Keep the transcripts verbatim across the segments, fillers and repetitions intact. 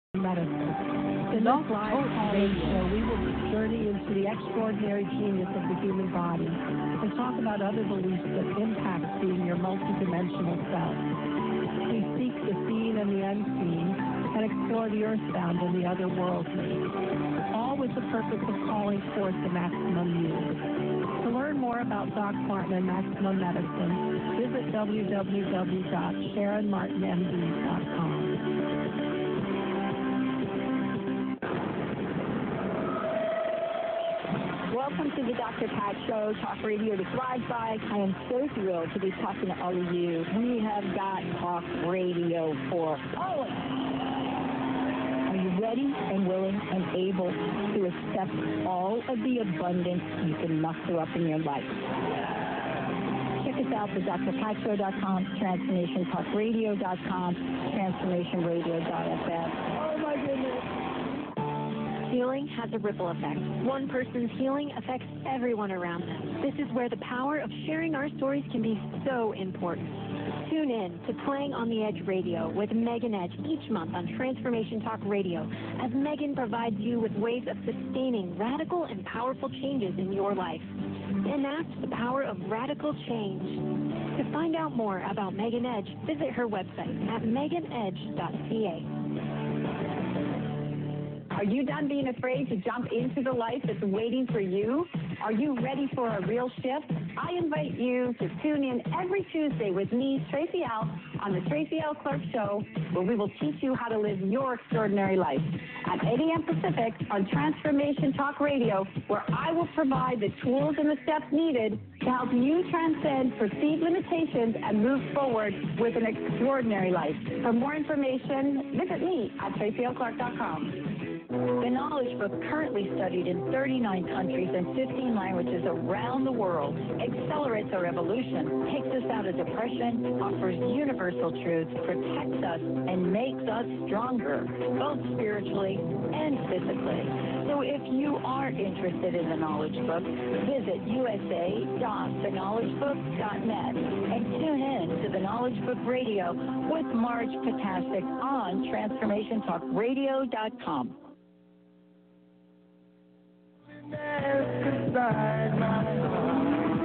medicine. In this live call-in show, we will journey into the extraordinary genius of the human body and talk about other beliefs that impact being your multidimensional self. We seek the seen and the unseen and explore the earthbound and the otherworldly, all with the purpose of calling forth the maximum you. To learn more about Doc Martin and Maximum Medicine, visit w w w dot sharon martin m d dot com. Welcome to the Doctor Pat Show, Talk Radio to Thrive By. I am so thrilled to be talking to all of you. We have got Talk Radio for all of you. Are you ready and willing and able to accept all of the abundance you can muster up in your life? Check us out at d r pat show dot com, transformation talk radio dot com, transformation radio dot f m. Oh, my goodness. Healing has a ripple effect. One person's healing affects everyone around them. This is where the power of sharing our stories can be so important. Tune in to Playing on the Edge Radio with Megan Edge each month on Transformation Talk Radio as Megan provides you with ways of sustaining radical and powerful changes in your life. Enact the power of radical change. To find out more about Megan Edge, visit her website at megan edge dot c a. Are you done being afraid to jump into the life that's waiting for you? Are you ready for a real shift? I invite you to tune in every Tuesday with me, Tracy L., on the Tracy L. Clark Show, where we will teach you how to live your extraordinary life. At eight a.m. Pacific on Transformation Talk Radio, where I will provide the tools and the steps needed to help you transcend perceived limitations and move forward with an extraordinary life. For more information, visit me at tracy l clark dot com. The Knowledge Book, currently studied in thirty-nine countries and fifteen languages around the world, accelerates our evolution, takes us out of depression, offers universal truths, protects us, and makes us stronger, both spiritually and physically. So if you are interested in the Knowledge Book, visit u s a dot the knowledge book dot net and tune in to the Knowledge Book Radio with Marge Potasnik on transformation talk radio dot com. Inside my heart,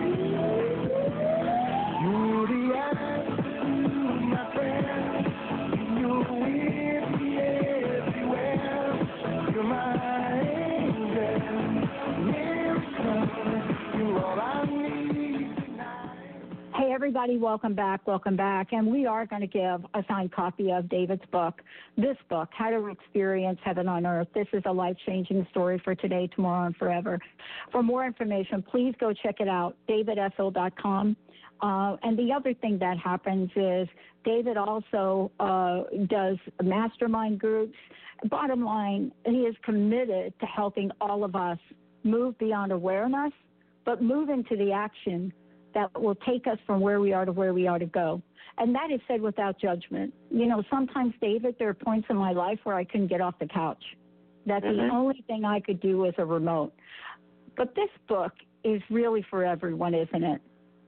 you're the answer to my friend. You're with me everywhere. You're my angel, miracle. You're all I need tonight. Hey, everybody, welcome back, welcome back. And we are going to give a signed copy of David's book, this book, How to Experience Heaven on Earth. This is a life-changing story for today, tomorrow, and forever. For more information, please go check it out, david s o dot com. Uh, and the other thing that happens is David also uh, does mastermind groups. Bottom line, he is committed to helping all of us move beyond awareness, but move into the action that will take us from where we are to where we are to go. And that is said without judgment. You know, sometimes, David, there are points in my life where I couldn't get off the couch. That mm-hmm. the only thing I could do was a remote. But this book is really for everyone, isn't it?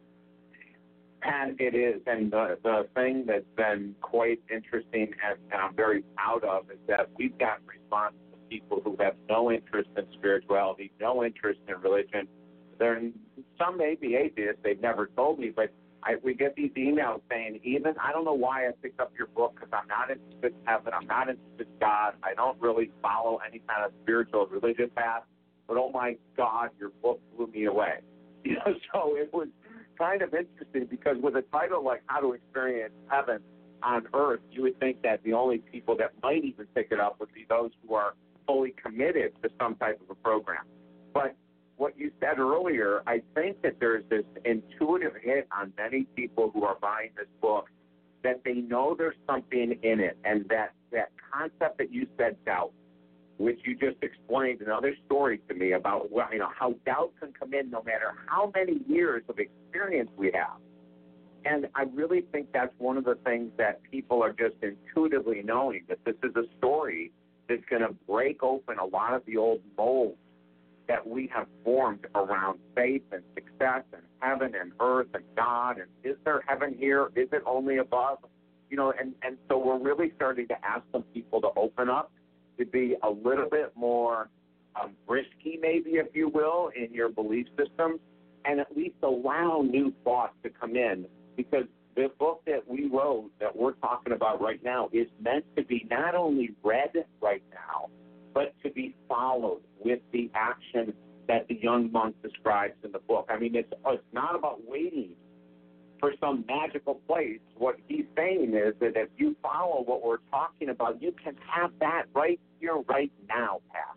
And it is. And the, the thing that's been quite interesting and, and I'm very proud of is that we've gotten responses to people who have no interest in spirituality, no interest in religion. They're, some may be atheists. They've never told me, but I, we get these emails saying, even, I don't know why I picked up your book because I'm not interested in heaven, I'm not interested in God, I don't really follow any kind of spiritual or religious path, but oh my God, your book blew me away. You know, so it was kind of interesting because with a title like How to Experience Heaven on Earth, you would think that the only people that might even pick it up would be those who are fully committed to some type of a program. But what you said earlier, I think that there's this intuitive hit on many people who are buying this book that they know there's something in it, and that, that concept that you said, doubt, which you just explained another story to me about, you know, how doubt can come in no matter how many years of experience we have. And I really think that's one of the things that people are just intuitively knowing, that this is a story that's going to break open a lot of the old molds that we have formed around faith and success and heaven and earth and God, and is there heaven here? Is it only above? You know, and, and so we're really starting to ask some people to open up to be a little bit more um, risky, maybe, if you will, in your belief systems, and at least allow new thoughts to come in, because the book that we wrote that we're talking about right now is meant to be not only read right now, but to be followed with the action that the young monk describes in the book. I mean, it's, it's not about waiting for some magical place. What he's saying is that if you follow what we're talking about, you can have that right here, right now, Pat.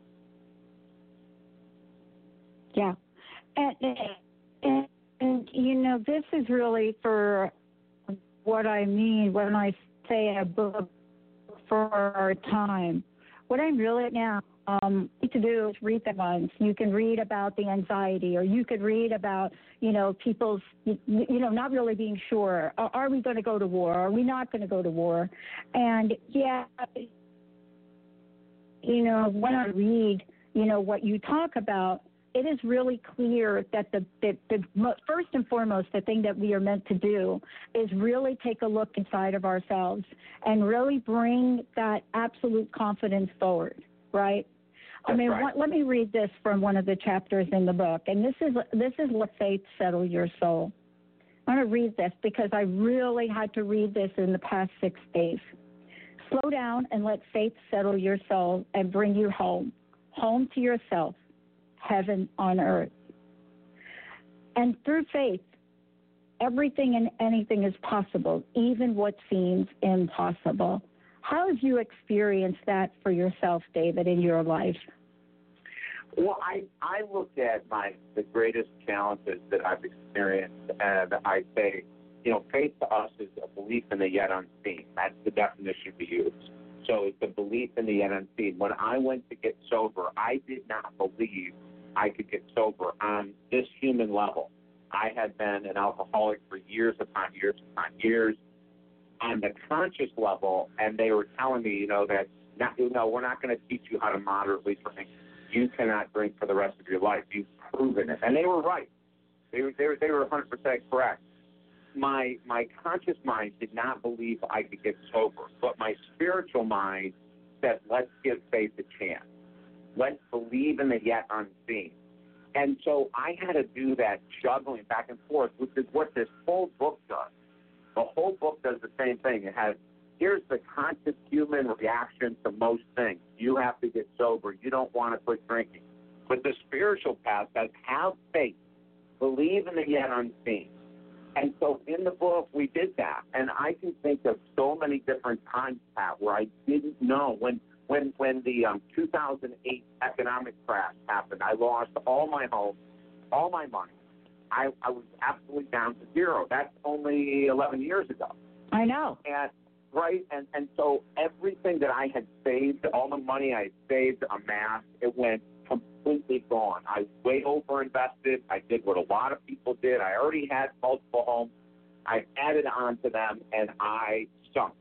Yeah. And, and, and, you know, this is really for what I mean when I say a book for our time. What I'm really now um, need to do is read the ones. You can read about the anxiety, or you could read about, you know, people's, you, you know, not really being sure. Are, are we going to go to war? Are we not going to go to war? And, yeah, you know, when I read, you know, what you talk about, it is really clear that the, the, the first and foremost, the thing that we are meant to do is really take a look inside of ourselves and really bring that absolute confidence forward, right? That's I mean, right. what, let me read this from one of the chapters in the book, and this is this is Let Faith Settle Your Soul. I'm going to read this because I really had to read this in the past six days. Slow down and let faith settle your soul and bring you home, home to yourself. Heaven on earth. And through faith, everything and anything is possible, even what seems impossible. How have you experienced that for yourself, David, in your life? Well, I, I look at my the greatest challenges that I've experienced, and I say, you know, faith to us is a belief in the yet unseen. That's the definition we use. So it's a belief in the yet unseen. When I went to get sober, I did not believe I could get sober on this human level. I had been an alcoholic for years upon years upon years on the conscious level, and they were telling me, you know, that, not, you know, we're not going to teach you how to moderately drink. You cannot drink for the rest of your life. You've proven it. And they were right. They were, they were, they were one hundred percent correct. My, my conscious mind did not believe I could get sober, but my spiritual mind said, let's give faith a chance. Let's believe in the yet unseen. And so I had to do that juggling back and forth, which is what this whole book does. The whole book does the same thing. It has, here's the conscious human reaction to most things. You have to get sober. You don't want to quit drinking. But the spiritual path says, have faith. Believe in the yet unseen. And so in the book, we did that. And I can think of so many different times, Pat, where I didn't know. When When when the um, two thousand eight economic crash happened, I lost all my home, all my money. I, I was absolutely down to zero. That's only eleven years ago. I know. And right, and, and so everything that I had saved, all the money I had saved, amassed, it went completely gone. I way over-invested. I did what a lot of people did. I already had multiple homes. I added on to them, and I sunk.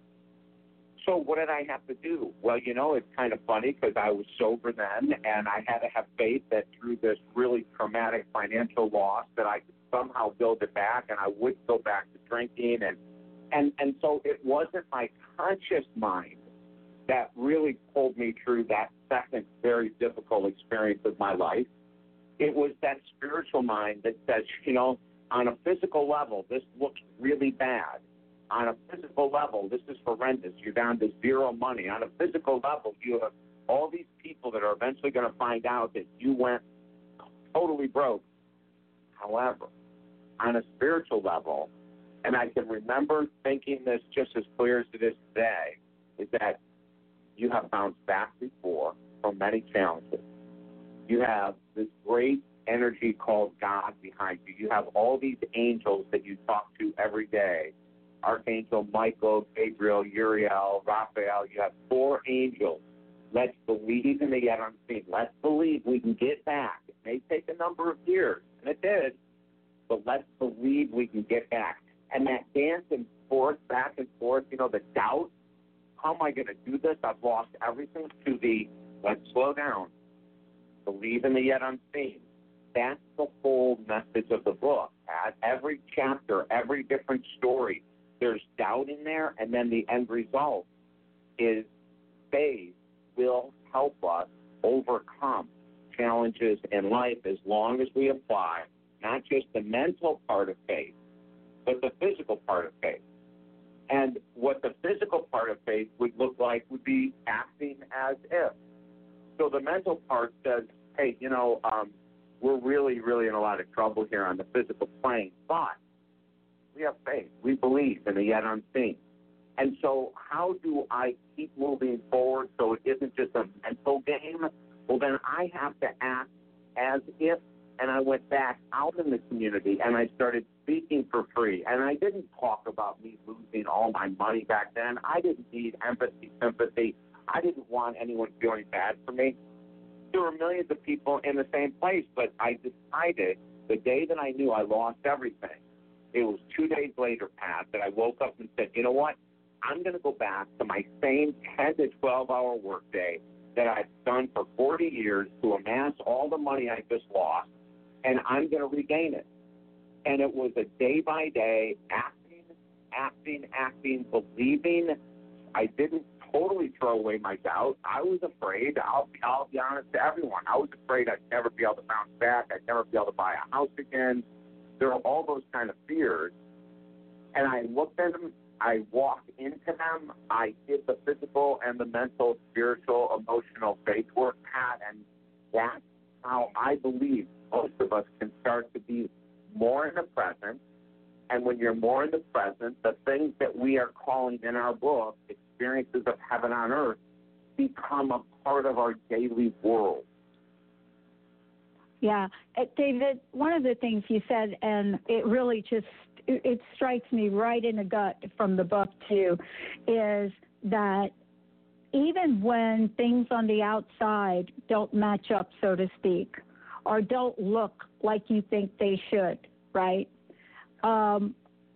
So what did I have to do? Well, you know, it's kind of funny because I was sober then, and I had to have faith that through this really traumatic financial loss that I could somehow build it back, and I would go back to drinking. And, and, and so it wasn't my conscious mind that really pulled me through that second very difficult experience of my life. It was that spiritual mind that says, you know, on a physical level, this looks really bad. On a physical level, this is horrendous. You're down to zero money. On a physical level, you have all these people that are eventually going to find out that you went totally broke. However, on a spiritual level, and I can remember thinking this just as clear as it is today, is that you have bounced back before from many challenges. You have this great energy called God behind you. You have all these angels that you talk to every day. Archangel Michael, Gabriel, Uriel, Raphael. You have four angels. Let's believe in the yet unseen. Let's believe we can get back. It may take a number of years, and it did, but let's believe we can get back. And that dance and forth, back and forth, you know, the doubt, how am I going to do this? I've lost everything, to the let's slow down, believe in the yet unseen. That's the whole message of the book. At every chapter, every different story, there's doubt in there, and then the end result is faith, will help us overcome challenges in life as long as we apply not just the mental part of faith, but the physical part of faith. And what the physical part of faith would look like would be acting as if. So the mental part says, hey, you know, um, we're really, really in a lot of trouble here on the physical plane, but we have faith. We believe in the yet unseen. And so how do I keep moving forward so it isn't just a mental game? Well, then I have to act as if, and I went back out in the community and I started speaking for free. And I didn't talk about me losing all my money back then. I didn't need empathy, sympathy. I didn't want anyone feeling bad for me. There were millions of people in the same place, but I decided the day that I knew I lost everything, it was two days later, Pat, that I woke up and said, you know what? I'm going to go back to my same ten to twelve hour workday that I've done for forty years to amass all the money I just lost, and I'm going to regain it. And it was a day-by-day acting, acting, acting, believing. I didn't totally throw away my doubt. I was afraid. I'll, I'll be honest to everyone. I was afraid I'd never be able to bounce back. I'd never be able to buy a house again. There are all those kind of fears. And I looked at them. I walked into them. I did the physical and the mental, spiritual, emotional faith work, Pat, and that's how I believe most of us can start to be more in the present. And when you're more in the present, the things that we are calling in our book experiences of heaven on earth become a part of our daily world. Yeah. Uh, David, one of the things you said, and it really just, it, it strikes me right in the gut from the book too, is that even when things on the outside don't match up, so to speak, or don't look like you think they should, right? Um,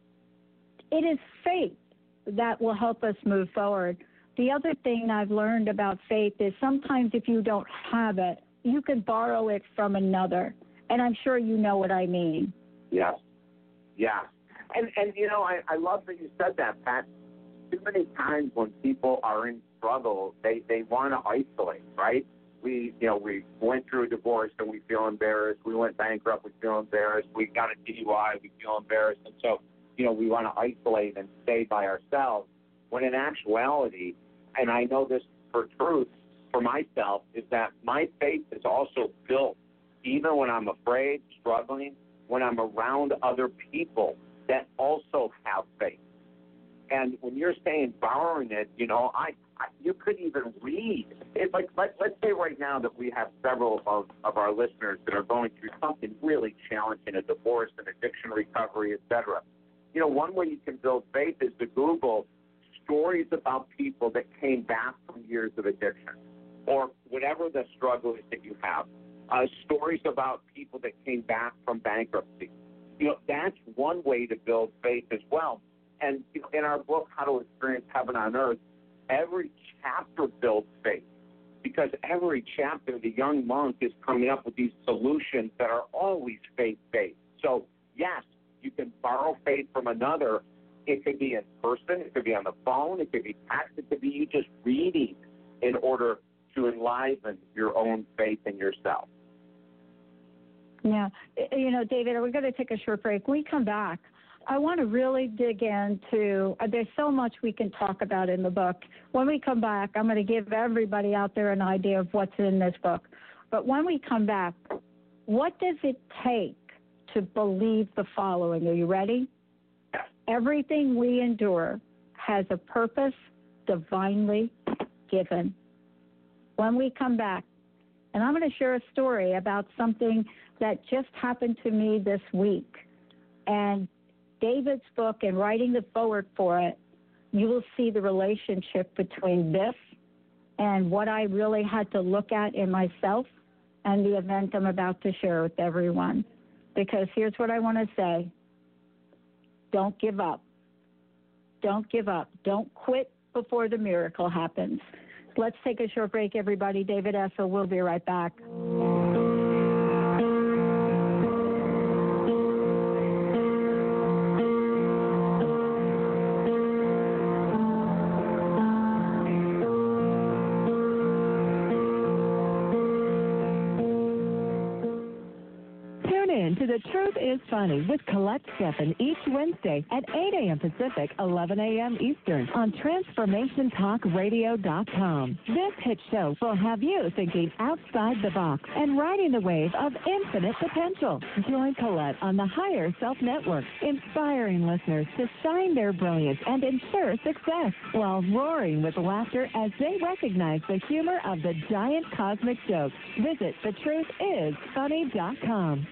it is faith that will help us move forward. The other thing I've learned about faith is sometimes if you don't have it, you can borrow it from another. And I'm sure you know what I mean. Yes. Yeah. And, and you know, I, I love that you said that, Pat. Too many times when people are in struggle, they, they want to isolate, right? We, you know, we went through a divorce and we feel embarrassed. We went bankrupt, we feel embarrassed. We got a D U I, we feel embarrassed. And so, you know, we want to isolate and stay by ourselves. When in actuality, and I know this for truth for myself, is that my faith is also built, even when I'm afraid, struggling, when I'm around other people that also have faith. And when you're saying borrowing it, you know, I, I you could even read. It's like, let, let's say right now that we have several of, of our listeners that are going through something really challenging, a divorce, an addiction recovery, et cetera. You know, one way you can build faith is to Google stories about people that came back from years of addiction or whatever the struggle is that you have, uh, stories about people that came back from bankruptcy. You know, that's one way to build faith as well. And you know, in our book, How to Experience Heaven on Earth, every chapter builds faith because every chapter, the young monk is coming up with these solutions that are always faith-based. So, yes, you can borrow faith from another. It could be in person. It could be on the phone. It could be text. It could be you just reading in order to enliven your own faith in yourself. Yeah. You know, David, we're going to take a short break. When we come back, I want to really dig into, uh, there's so much we can talk about in the book. When we come back, I'm going to give everybody out there an idea of what's in this book. But when we come back, what does it take to believe the following? Are you ready? Everything we endure has a purpose divinely given. When we come back, and I'm going to share a story about something that just happened to me this week. And David's book and writing the foreword for it, you will see the relationship between this and what I really had to look at in myself and the event I'm about to share with everyone. Because here's what I want to say. Don't give up. Don't give up. Don't quit before the miracle happens. Let's take a short break, everybody. David Essel will be right back. to The Truth is Funny with Colette Steffen each Wednesday at eight a.m. Pacific, eleven a.m. Eastern on Transformation Talk Radio dot com. This hit show will have you thinking outside the box and riding the wave of infinite potential. Join Colette on the Higher Self Network, inspiring listeners to shine their brilliance and ensure success while roaring with laughter as they recognize the humor of the giant cosmic joke. Visit the truth is funny dot com.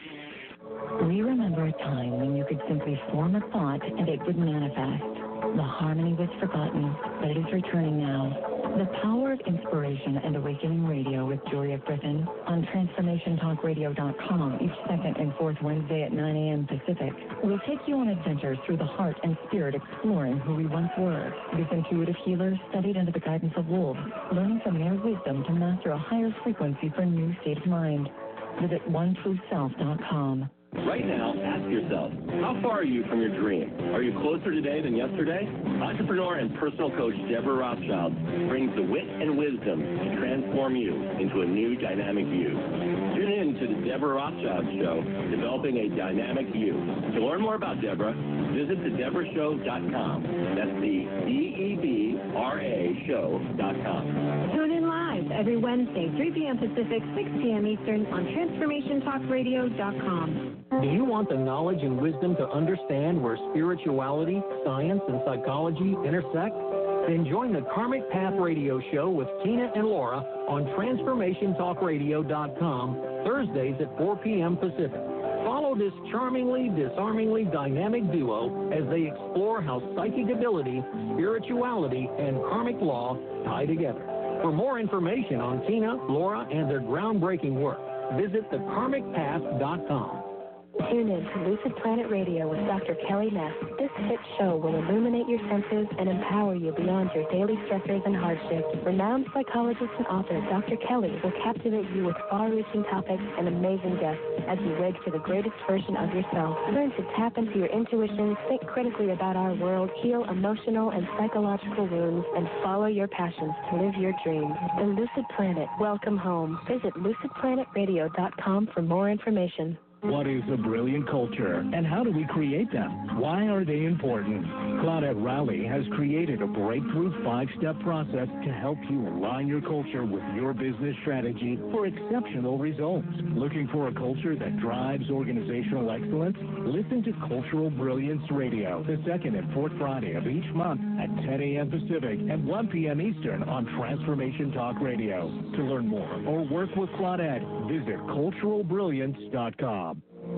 We remember a time when you could simply form a thought and it would manifest. The harmony was forgotten, but it is returning now. The Power of Inspiration and Awakening Radio with Julia Griffin on Transformation Talk Radio dot com each second and fourth Wednesday at nine a.m. Pacific. We'll take you on adventures through the heart and spirit, exploring who we once were. This intuitive healer studied under the guidance of wolves, learning from their wisdom to master a higher frequency for a new state of mind. Visit one true self dot com. Right now, ask yourself, how far are you from your dream? Are you closer today than yesterday? Entrepreneur and personal coach Deborah Rothschild brings the wit and wisdom to transform you into a new dynamic you. Tune in to the Deborah Rothschild Show, Developing a Dynamic You. To learn more about Deborah, visit the deborah show dot com. That's the D E B R A show dot com. Tune in live every Wednesday, three p.m. Pacific, six p.m. Eastern on Transformation Talk Radio dot com. Do you want the knowledge and wisdom to understand where spirituality, science, and psychology intersect? Then join the Karmic Path Radio Show with Tina and Laura on Transformation Talk Radio dot com, Thursdays at four p.m. Pacific. Follow this charmingly, disarmingly dynamic duo as they explore how psychic ability, spirituality, and karmic law tie together. For more information on Tina, Laura, and their groundbreaking work, visit the karmic path dot com. Tune in to Lucid Planet Radio with Doctor Kelly Ness. This hit show will illuminate your senses and empower you beyond your daily stressors and hardships. Renowned psychologist and author Doctor Kelly will captivate you with far-reaching topics and amazing guests as you wait for the greatest version of yourself. Learn to tap into your intuition, think critically about our world, heal emotional and psychological wounds, and follow your passions to live your dreams. The Lucid Planet. Welcome home. Visit lucid planet radio dot com for more information. What is a brilliant culture, and how do we create them? Why are they important? Claudette Rowley has created a breakthrough five-step process to help you align your culture with your business strategy for exceptional results. Looking for a culture that drives organizational excellence? Listen to Cultural Brilliance Radio, the second and fourth Friday of each month at ten a.m. Pacific and one p.m. Eastern on Transformation Talk Radio. To learn more or work with Claudette, visit cultural brilliance dot com.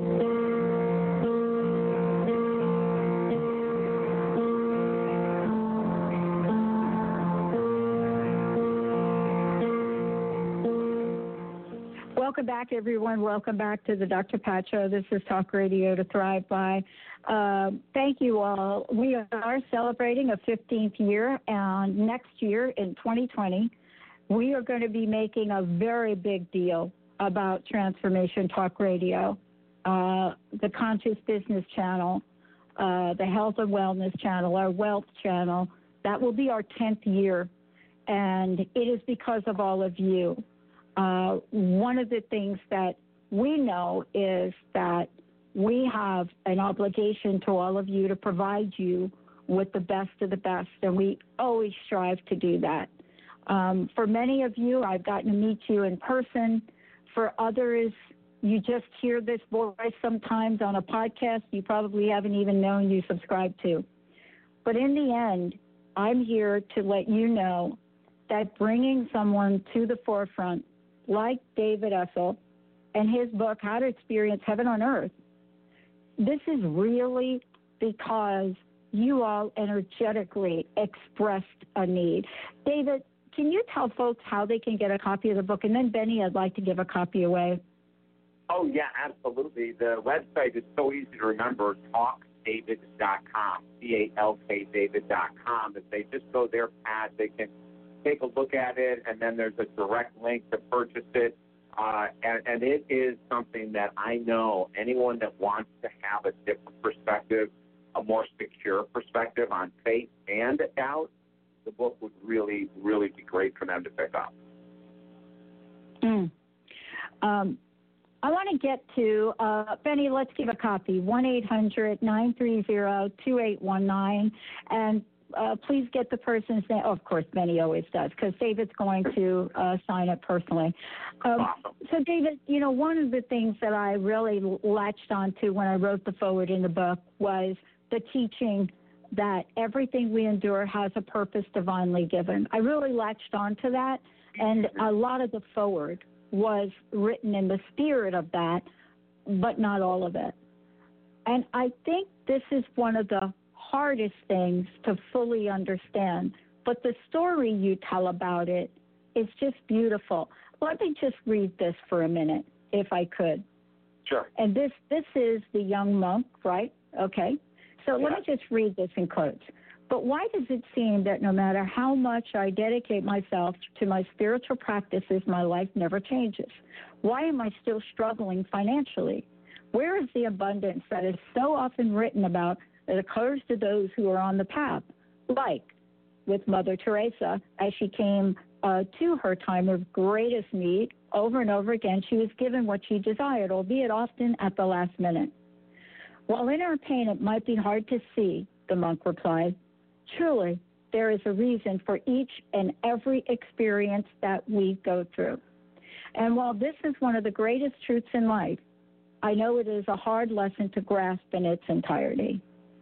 Welcome back, everyone. Welcome back to the Doctor Pat Show. This is Talk Radio to Thrive By. Uh, thank you all. We are celebrating a fifteenth year, and next year in twenty twenty, we are going to be making a very big deal about Transformation Talk Radio. Uh, the Conscious Business Channel, uh, the Health and Wellness Channel, our Wealth Channel. That will be our tenth year, and it is because of all of you. Uh, one of the things that we know is that we have an obligation to all of you to provide you with the best of the best, and we always strive to do that. Um, for many of you, I've gotten to meet you in person. For others, you just hear this voice sometimes on a podcast you probably haven't even known you subscribe to. But in the end, I'm here to let you know that bringing someone to the forefront, like David Essel and his book, How to Experience Heaven on Earth, this is really because you all energetically expressed a need. David, can you tell folks how they can get a copy of the book? And then, Benny, I'd like to give a copy away. Oh, yeah, absolutely. The website is so easy to remember, talk david dot com, C A L K David dot com. If they just go there, Pat, they can take a look at it, and then there's a direct link to purchase it. Uh, and, and it is something that I know anyone that wants to have a different perspective, a more secure perspective on faith and doubt, the book would really, really be great for them to pick up. Mm. Um, I want to get to, uh, Benny, let's give a copy, one eight hundred nine three zero two eight one nine. And uh, please get the person's name. Oh, of course, Benny always does, because David's going to uh, sign it personally. Um, awesome. So, David, you know, one of the things that I really latched onto when I wrote the foreword in the book was the teaching that everything we endure has a purpose divinely given. I really latched onto that, and a lot of the foreword was written in the spirit of that, but not all of it. And I think this is one of the hardest things to fully understand, but the story you tell about it is just beautiful. Let me just read this for a minute, if I could. Sure. And this, this is the young monk, right? Okay. So yeah. let me just read this in quotes. But why does it seem that no matter how much I dedicate myself to my spiritual practices, my life never changes? Why am I still struggling financially? Where is the abundance that is so often written about that occurs to those who are on the path? Like with Mother Teresa, as she came uh, to her time of greatest need, over and over again, she was given what she desired, albeit often at the last minute. While in our pain it might be hard to see, the monk replied, truly there is a reason for each and every experience that we go through. And while this is one of the greatest truths in life, I know it is a hard lesson to grasp in its entirety.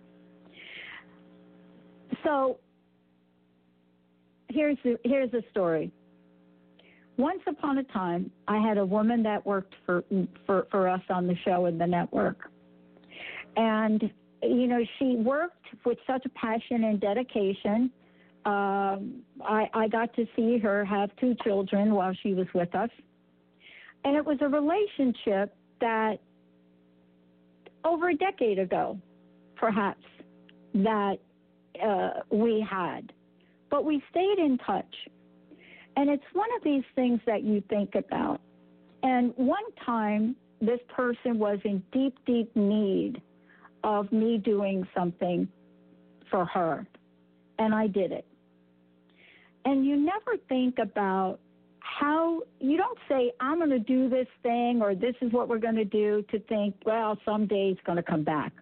So here's the, here's the story. Once upon a time, I had a woman that worked for, for, for us on the show and the network. And, you know, she worked with such a passion and dedication. Um, I, I got to see her have two children while she was with us. And it was a relationship that over a decade ago, perhaps, that uh, we had. But we stayed in touch. And it's one of these things that you think about. And one time, this person was in deep, deep need of me doing something for her. And I did it. And you never think about how, you don't say, I'm going to do this thing or this is what we're going to do, to think, well, someday it's going to come back.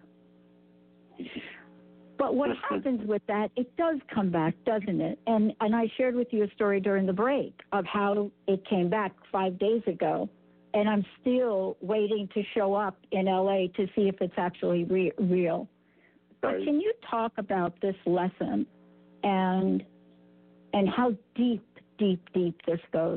But what happens with that, it does come back, doesn't it? And and I shared with you a story during the break of how it came back five days ago, and I'm still waiting to show up in L A to see if it's actually re- real. But can you talk about this lesson and and how deep, deep, deep this goes?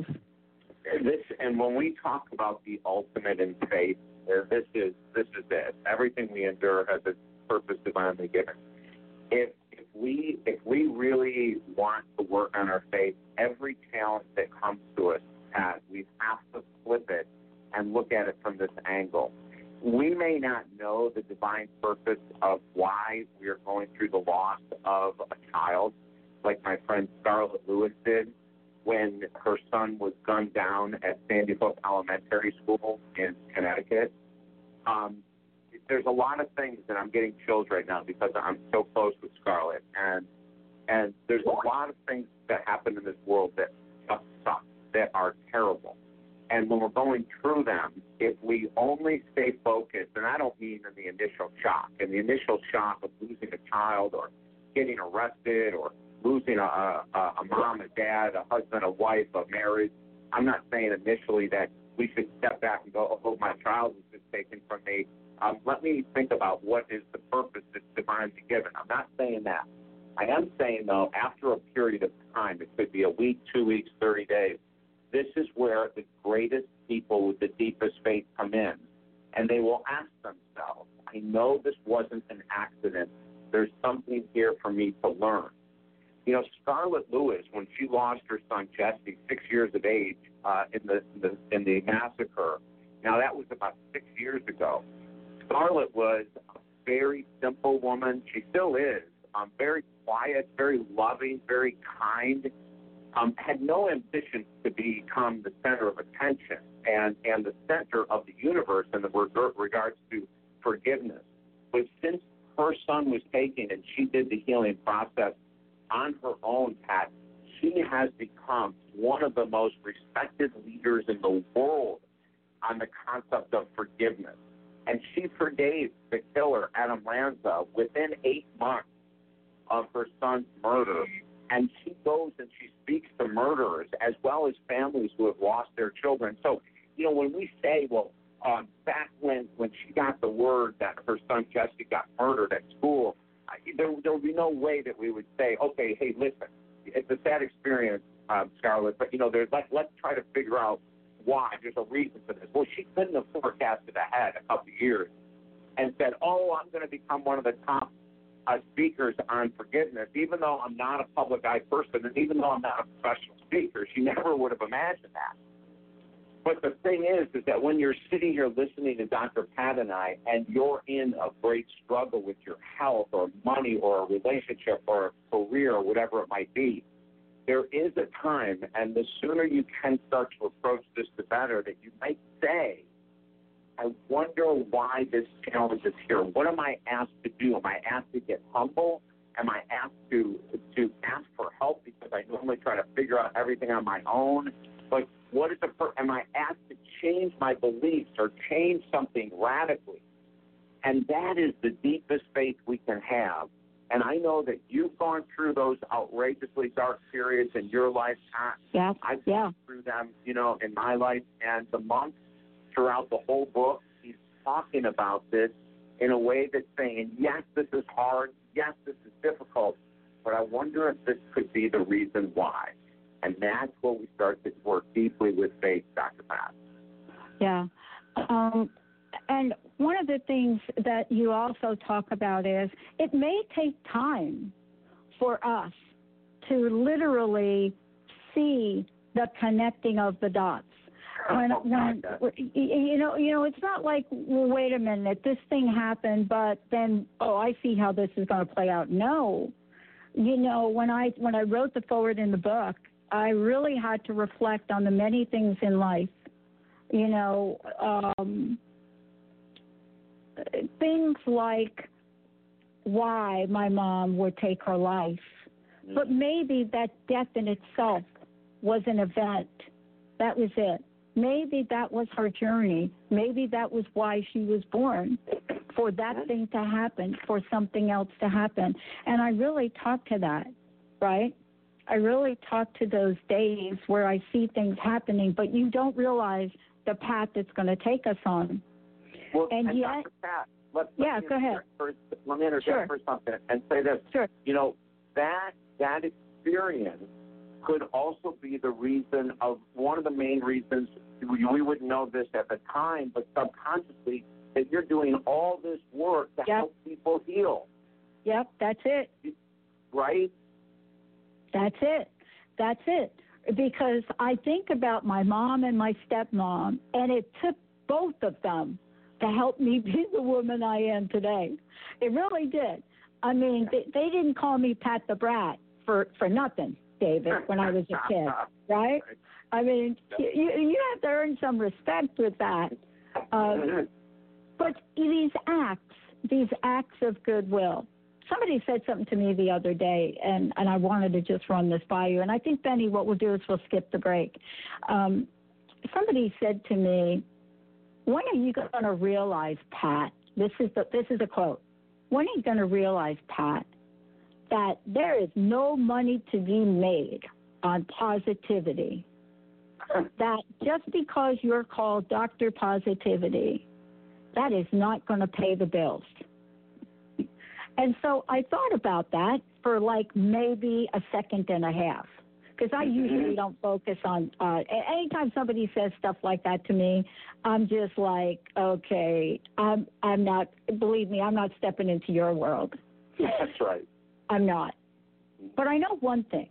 This, and when we talk about the ultimate in faith, this is this is it. Everything we endure has a purpose divinely given. If if we if we really want to work on our faith, every challenge that comes to us, Pat, we have to flip it and look at it from this angle. We may not know the divine purpose of why we are going through the loss of a child, like my friend Scarlett Lewis did when her son was gunned down at Sandy Hook Elementary School in Connecticut. Um, there's a lot of things that I'm getting chills right now because I'm so close with Scarlett, and and there's a lot of things that happen in this world that just suck, that are terrible. And when we're going through them, if we only stay focused, and I don't mean in the initial shock, in the initial shock of losing a child or getting arrested or losing a, a, a mom, a dad, a husband, a wife, a marriage, I'm not saying initially that we should step back and go, oh, my child was just taken from me. Um, let me think about what is the purpose that's divinely given. I'm not saying that. I am saying, though, after a period of time, it could be a week, two weeks, thirty days, this is where the greatest people with the deepest faith come in, and they will ask themselves, I know this wasn't an accident. There's something here for me to learn. You know, Scarlett Lewis, when she lost her son Jesse, six years of age, uh, in the, the in the massacre, now that was about six years ago. Scarlett was a very simple woman. She still is. Um, very quiet, very loving, very kind. Um, had no ambition to become the center of attention and, and the center of the universe in the regards to forgiveness. But since her son was taken and she did the healing process on her own, Pat, she has become one of the most respected leaders in the world on the concept of forgiveness. And she forgave the killer, Adam Lanza, within eight months of her son's murder. And she goes and she speaks to murderers as well as families who have lost their children. So, you know, when we say, well, um, back when, when she got the word that her son Jesse got murdered at school, I, there, there would be no way that we would say, okay, hey, listen, it's a sad experience, um, Scarlett, but, you know, there's, let, let's try to figure out why. There's a reason for this. Well, she couldn't have forecasted ahead a couple of years and said, oh, I'm going to become one of the top uh, speakers on forgiveness, even though I'm not a public eye person and even though I'm not a professional speaker. She never would have imagined that. But the thing is, is that when you're sitting here listening to Doctor Pat and I, and you're in a great struggle with your health or money or a relationship or a career or whatever it might be, there is a time, and the sooner you can start to approach this, the better, that you might say, I wonder why this challenge is here. What am I asked to do? Am I asked to get humble? Am I asked to to ask for help because I normally try to figure out everything on my own? Like, what is the per- am I asked to change my beliefs or change something radically? And that is the deepest faith we can have. And I know that you've gone through those outrageously dark periods in your life. Yeah, I've yeah. gone through them, you know, in my life. And the monks throughout the whole book, he's talking about this in a way that's saying, yes, this is hard. Yes, this is difficult. But I wonder if this could be the reason why. And that's where we start to work deeply with faith, Doctor Pat. Yeah. Um, and one of the things that you also talk about is it may take time for us to literally see the connecting of the dots. When, oh, when you know, you know, it's not like, well, wait a minute, this thing happened, but then, oh, I see how this is going to play out. No, you know, when I when I wrote the foreword in the book, I really had to reflect on the many things in life, you know, um, things like why my mom would take her life, but maybe that death in itself was an event. That was it. Maybe that was her journey. Maybe that was why she was born, for that thing to happen, for something else to happen. And I really talk to that, right? I really talk to those days where I see things happening, but you don't realize the path it's going to take us on. Well, and, and yet, Doctor Pat, let, yeah, let go ahead. First, let me interject Sure. for something and say this. Sure. You know, that that experience could also be the reason of one of the main reasons we, we wouldn't know this at the time, but subconsciously that you're doing all this work to yep. help people heal. Yep, that's it. Right? That's it. That's it. Because I think about my mom and my stepmom, and it took both of them to help me be the woman I am today. It really did. I mean, they, they didn't call me Pat the Brat for, for nothing, David, when I was a kid, right? I mean, you, you have to earn some respect with that. Uh, but these acts, these acts of goodwill, somebody said something to me the other day, and, and I wanted to just run this by you. And I think, Benny, what we'll do is we'll skip the break. Um, somebody said to me, when are you going to realize, Pat, this is, the, this is a quote, when are you going to realize, Pat, that there is no money to be made on positivity, that just because you're called Doctor Positivity, that is not going to pay the bills? And so I thought about that for like maybe a second and a half, because I usually don't focus on, uh, anytime somebody says stuff like that to me, I'm just like, okay, I'm, I'm not, believe me, I'm not stepping into your world. That's right. I'm not. But I know one thing.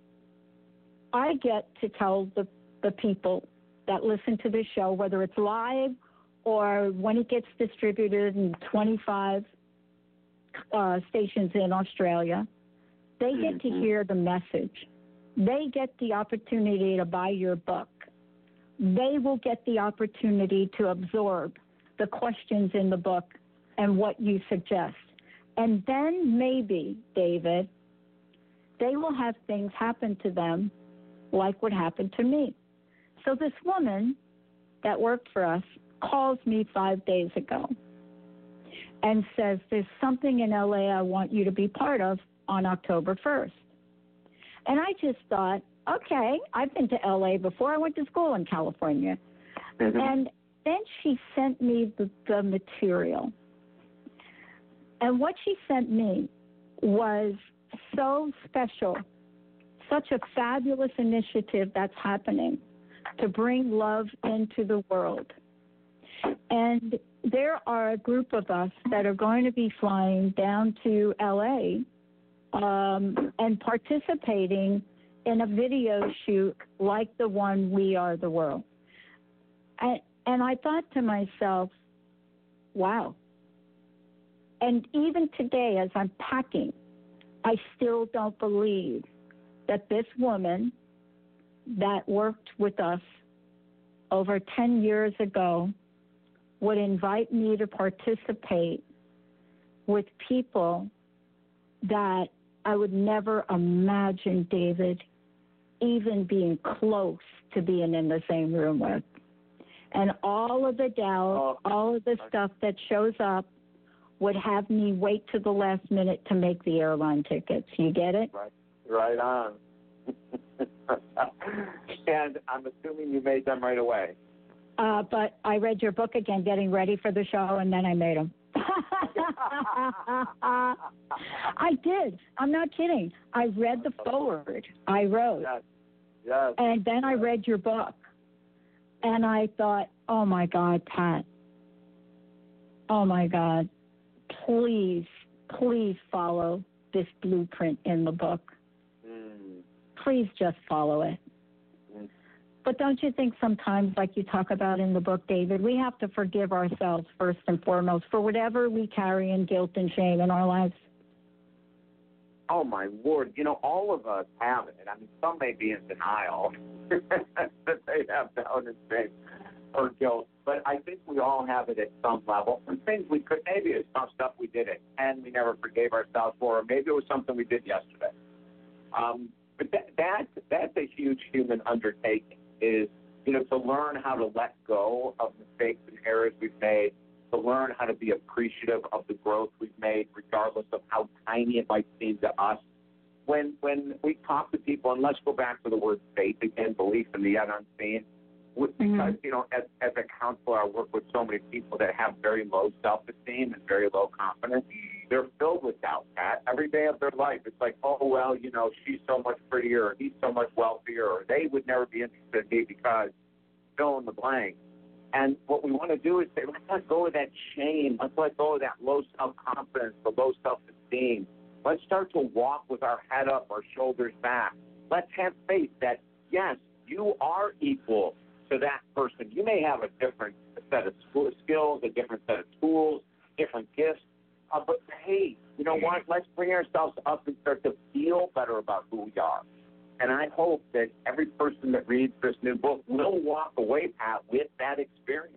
I get to tell the, the people that listen to this show, whether it's live or when it gets distributed in twenty-five uh, stations in Australia, they get to hear the message. They get the opportunity to buy your book. They will get the opportunity to absorb the questions in the book and what you suggest. And then maybe, David, they will have things happen to them like what happened to me. So this woman that worked for us calls me five days ago and says, there's something in L A I want you to be part of on October first. And I just thought, okay, I've been to L A before. I went to school in California. Mm-hmm. And then she sent me the, the material. And what she sent me was so special, such a fabulous initiative that's happening to bring love into the world. And there are a group of us that are going to be flying down to L A um, and participating in a video shoot like the one We Are the World. And, and I thought to myself, wow. And even today, as I'm packing, I still don't believe that this woman that worked with us over ten years ago would invite me to participate with people that I would never imagine, David, even being close to being in the same room with. And all of the doubt, oh. all of the stuff that shows up would have me wait to the last minute to make the airline tickets. You get it? Right, right on. And I'm assuming you made them right away. Uh, but I read your book again, getting ready for the show, and then I made them. I did. I'm not kidding. I read the foreword I wrote. Yes. Yes. And then I read your book. And I thought, oh, my God, Pat. Oh, my God. Please, please follow this blueprint in the book. Mm. Please just follow it. Mm. But don't you think sometimes, like you talk about in the book, David, we have to forgive ourselves first and foremost for whatever we carry in guilt and shame in our lives? Oh, my Lord. You know, all of us have it. I mean, some may be in denial that they have doubt and shame or guilt. But I think we all have it at some level. Some things we could, maybe it's some stuff we did it and we never forgave ourselves for, or maybe it was something we did yesterday. Um, but that, that that's a huge human undertaking, is, you know, to learn how to let go of mistakes and errors we've made, to learn how to be appreciative of the growth we've made, regardless of how tiny it might seem to us. When when we talk to people, and let's go back to the word faith again, belief in the yet unseen, because, mm-hmm. you know, as, as a counselor, I work with so many people that have very low self-esteem and very low confidence. They're filled with doubt, Pat. Every day of their life, it's like, oh, well, you know, she's so much prettier, or he's so much wealthier, or they would never be interested in me because fill in the blank. And what we want to do is say, let's let go of that shame. Let's let go of that low self-confidence, the low self-esteem. Let's start to walk with our head up, our shoulders back. Let's have faith that, yes, you are equal to that person. You may have a different set of skills, a different set of tools, different gifts. Uh, but, hey, you know what? Let's bring ourselves up and start to feel better about who we are. And I hope that every person that reads this new book will walk away, Pat, with that experience.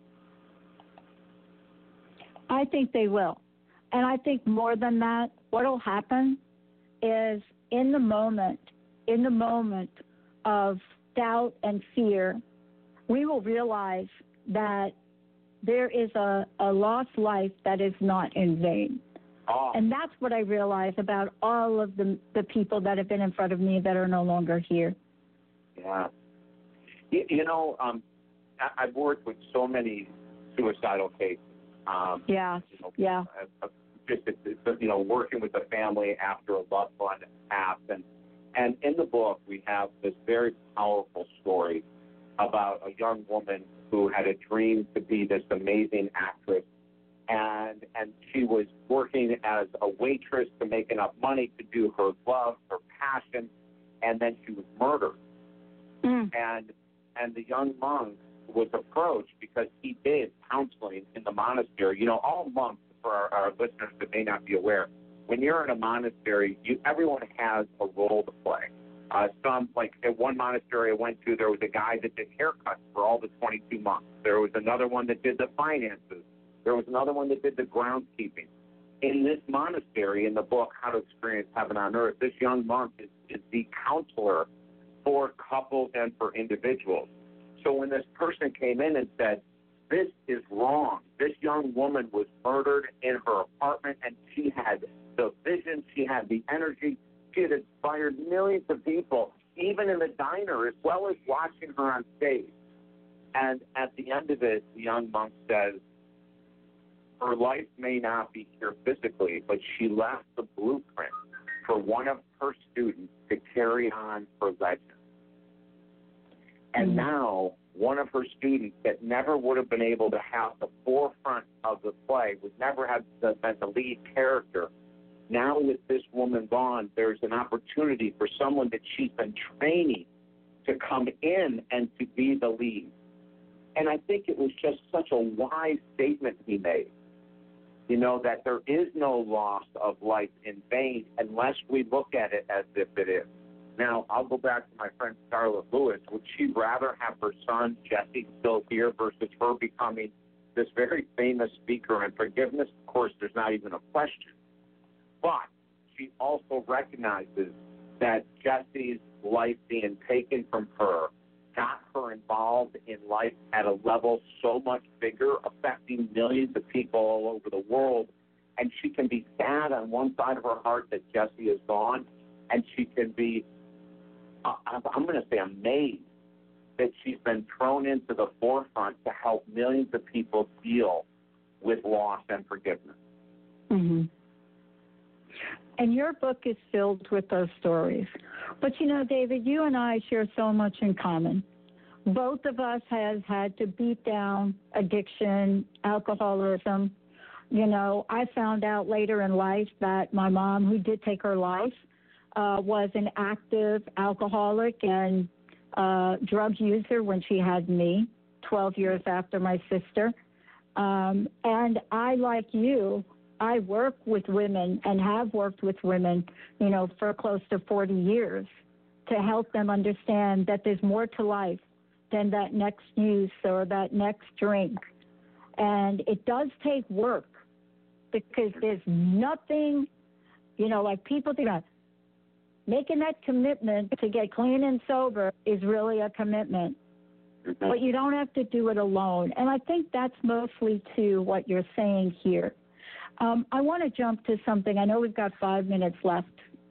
I think they will. And I think more than that, what will happen is in the moment, in the moment of doubt and fear, we will realize that there is a, a lost life that is not in vain. Oh. And that's what I realize about all of the the people that have been in front of me that are no longer here. Yeah. You, you know, um, I, I've worked with so many suicidal cases. Um, yeah, you know, yeah. Uh, just, you know, working with a family after a loved one passed. And, and in the book, we have this very powerful story about a young woman who had a dream to be this amazing actress. And and she was working as a waitress to make enough money to do her love, her passion, and then she was murdered. Mm. And and the young monk was approached because he did counseling in the monastery. You know, all monks, for our, our listeners that may not be aware, when you're in a monastery, you everyone has a role to play. Uh, some, like at one monastery I went to, there was a guy that did haircuts for all the twenty-two monks. There was another one that did the finances. There was another one that did the groundskeeping. In this monastery, in the book, How to Experience Heaven on Earth, this young monk is, is the counselor for couples and for individuals. So when the this person came in and said, this is wrong. This young woman was murdered in her apartment, and she had the vision, she had the energy, she had inspired millions of people, even in the diner, as well as watching her on stage. And at the end of it, the young monk says, her life may not be here physically, but she left the blueprint for one of her students to carry on her legend. And now, one of her students that never would have been able to have the forefront of the play, would never have been the lead character. Now, with this woman gone, there's an opportunity for someone that she's been training to come in and to be the lead. And I think it was just such a wise statement he made, you know, that there is no loss of life in vain unless we look at it as if it is. Now, I'll go back to my friend Scarlett Lewis. Would she rather have her son, Jesse, still here versus her becoming this very famous speaker on forgiveness? Of course, there's not even a question. But she also recognizes that Jesse's life being taken from her got her involved in life at a level so much bigger, affecting millions of people all over the world. And she can be sad on one side of her heart that Jesse is gone, and she can be, uh, I'm going to say, amazed that she's been thrown into the forefront to help millions of people deal with loss and forgiveness. Mm-hmm. And your book is filled with those stories. But, you know, David, you and I share so much in common. Both of us has had to beat down addiction, alcoholism. You know, I found out later in life that my mom, who did take her life, uh, was an active alcoholic and uh, drug user when she had me, twelve years after my sister. Um, and I, like you, I work with women and have worked with women, you know, for close to forty years to help them understand that there's more to life than that next use or that next drink. And it does take work because there's nothing, you know, like people think about making that commitment to get clean and sober is really a commitment. Mm-hmm. But you don't have to do it alone. And I think that's mostly to what you're saying here. Um, I want to jump to something. I know we've got five minutes left,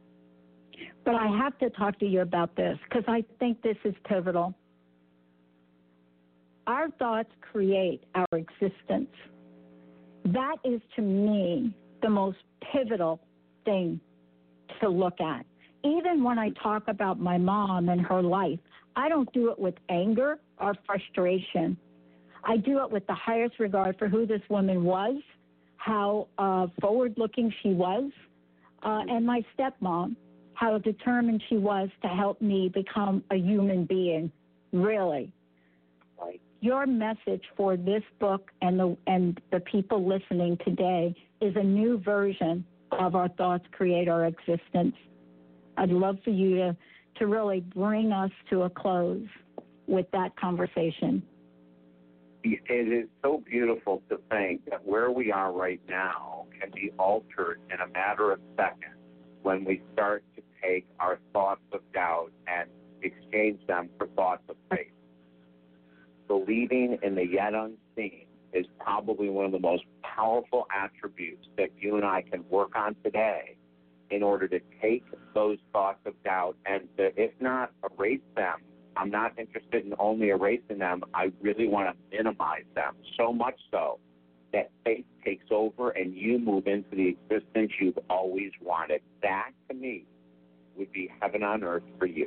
but I have to talk to you about this because I think this is pivotal. Our thoughts create our existence. That is, to me, the most pivotal thing to look at. Even when I talk about my mom and her life, I don't do it with anger or frustration. I do it with the highest regard for who this woman was, how uh, forward-looking she was, uh, and my stepmom, how determined she was to help me become a human being, really. Right. Your message for this book and the, and the people listening today is a new version of Our Thoughts Create Our Existence. I'd love for you to, to really bring us to a close with that conversation. It is so beautiful to think that where we are right now can be altered in a matter of seconds when we start to take our thoughts of doubt and exchange them for thoughts of faith. Believing in the yet unseen is probably one of the most powerful attributes that you and I can work on today in order to take those thoughts of doubt and to, if not erase them. I'm not interested in only erasing them. I really want to minimize them, so much so that faith takes over and you move into the existence you've always wanted. That, to me, would be heaven on earth for you.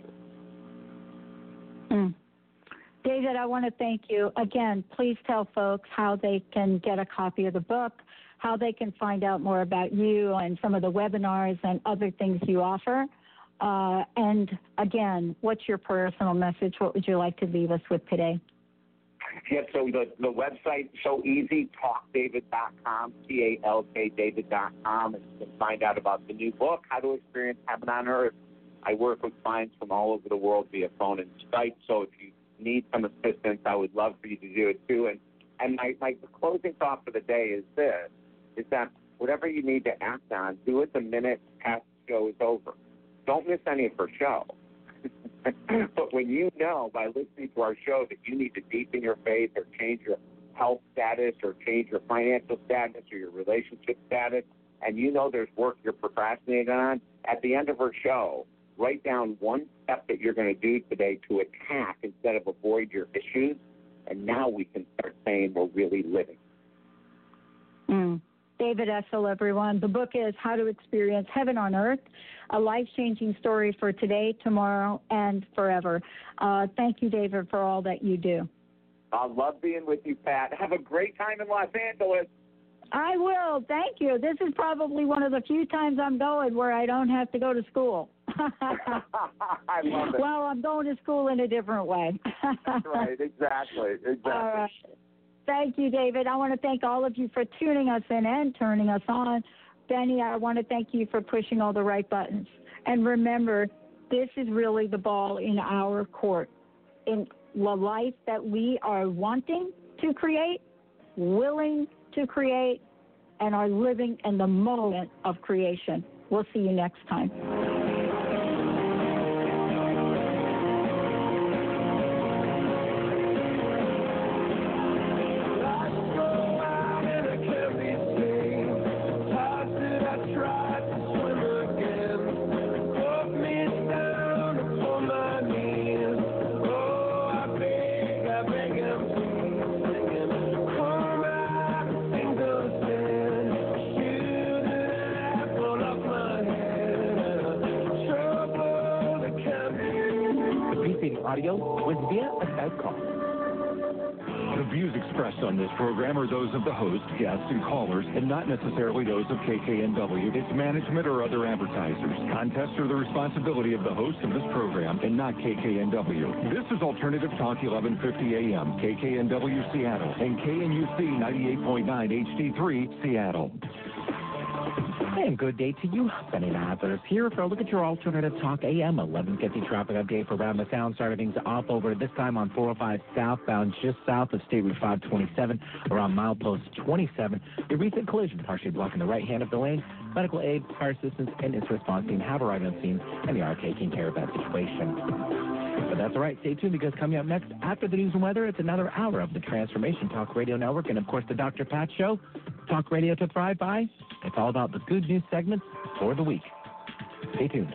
Mm. David, I want to thank you. Again, please tell folks how they can get a copy of the book, how they can find out more about you and some of the webinars and other things you offer. Uh, and again, what's your personal message? What would you like to leave us with today? Yeah, so the, the website, so easy, talk david dot com, T A L K David dot com, and you can find out about the new book, How to Experience Heaven on Earth. I work with clients from all over the world via phone and Skype, so if you need some assistance, I would love for you to do it too. And, and my, my closing thought for the day is this, is that whatever you need to act on, do it the minute past show is over. Don't miss any of her show. But when you know by listening to our show that you need to deepen your faith or change your health status or change your financial status or your relationship status, and you know there's work you're procrastinating on, at the end of our show, write down one step that you're going to do today to attack instead of avoid your issues, and now we can start saying we're really living. Mm. David Essel, everyone. The book is How to Experience Heaven on Earth, a life-changing story for today, tomorrow, and forever. Uh, thank you, David, for all that you do. I love being with you, Pat. Have a great time in Los Angeles. I will. Thank you. This is probably one of the few times I'm going where I don't have to go to school. I love it. Well, I'm going to school in a different way. That's right. Exactly. Exactly. All right. Thank you, David. I want to thank all of you for tuning us in and turning us on. Benny, I want to thank you for pushing all the right buttons. And remember, this is really the ball in our court. In the life that we are wanting to create, willing to create, and are living in the moment of creation. We'll see you next time. Audio was via a Skype call. The views expressed on this program are those of the host, guests, and callers, and not necessarily those of K K N W, its management, or other advertisers. Contests are the responsibility of the host of this program and not K K N W. This is Alternative Talk eleven fifty A M, K K N W Seattle, and K N U C ninety-eight point nine H D three Seattle. And good day to you. Benny Mathers here for a look at your Alternative Talk A M eleven fifty traffic update for Around the Sound. Starting things off over this time on four oh five southbound, just south of State Route five twenty-seven, around milepost twenty-seven. A recent collision partially blocking the right hand of the lane. Medical aid, fire assistance, and its response team have arrived on scene, and they are taking care of that situation. But that's all right. Stay tuned, because coming up next after the news and weather, it's another hour of the Transformation Talk Radio Network, and of course the Doctor Pat Show, Talk Radio to Thrive By. It's all about the good news segments for the week. Stay tuned.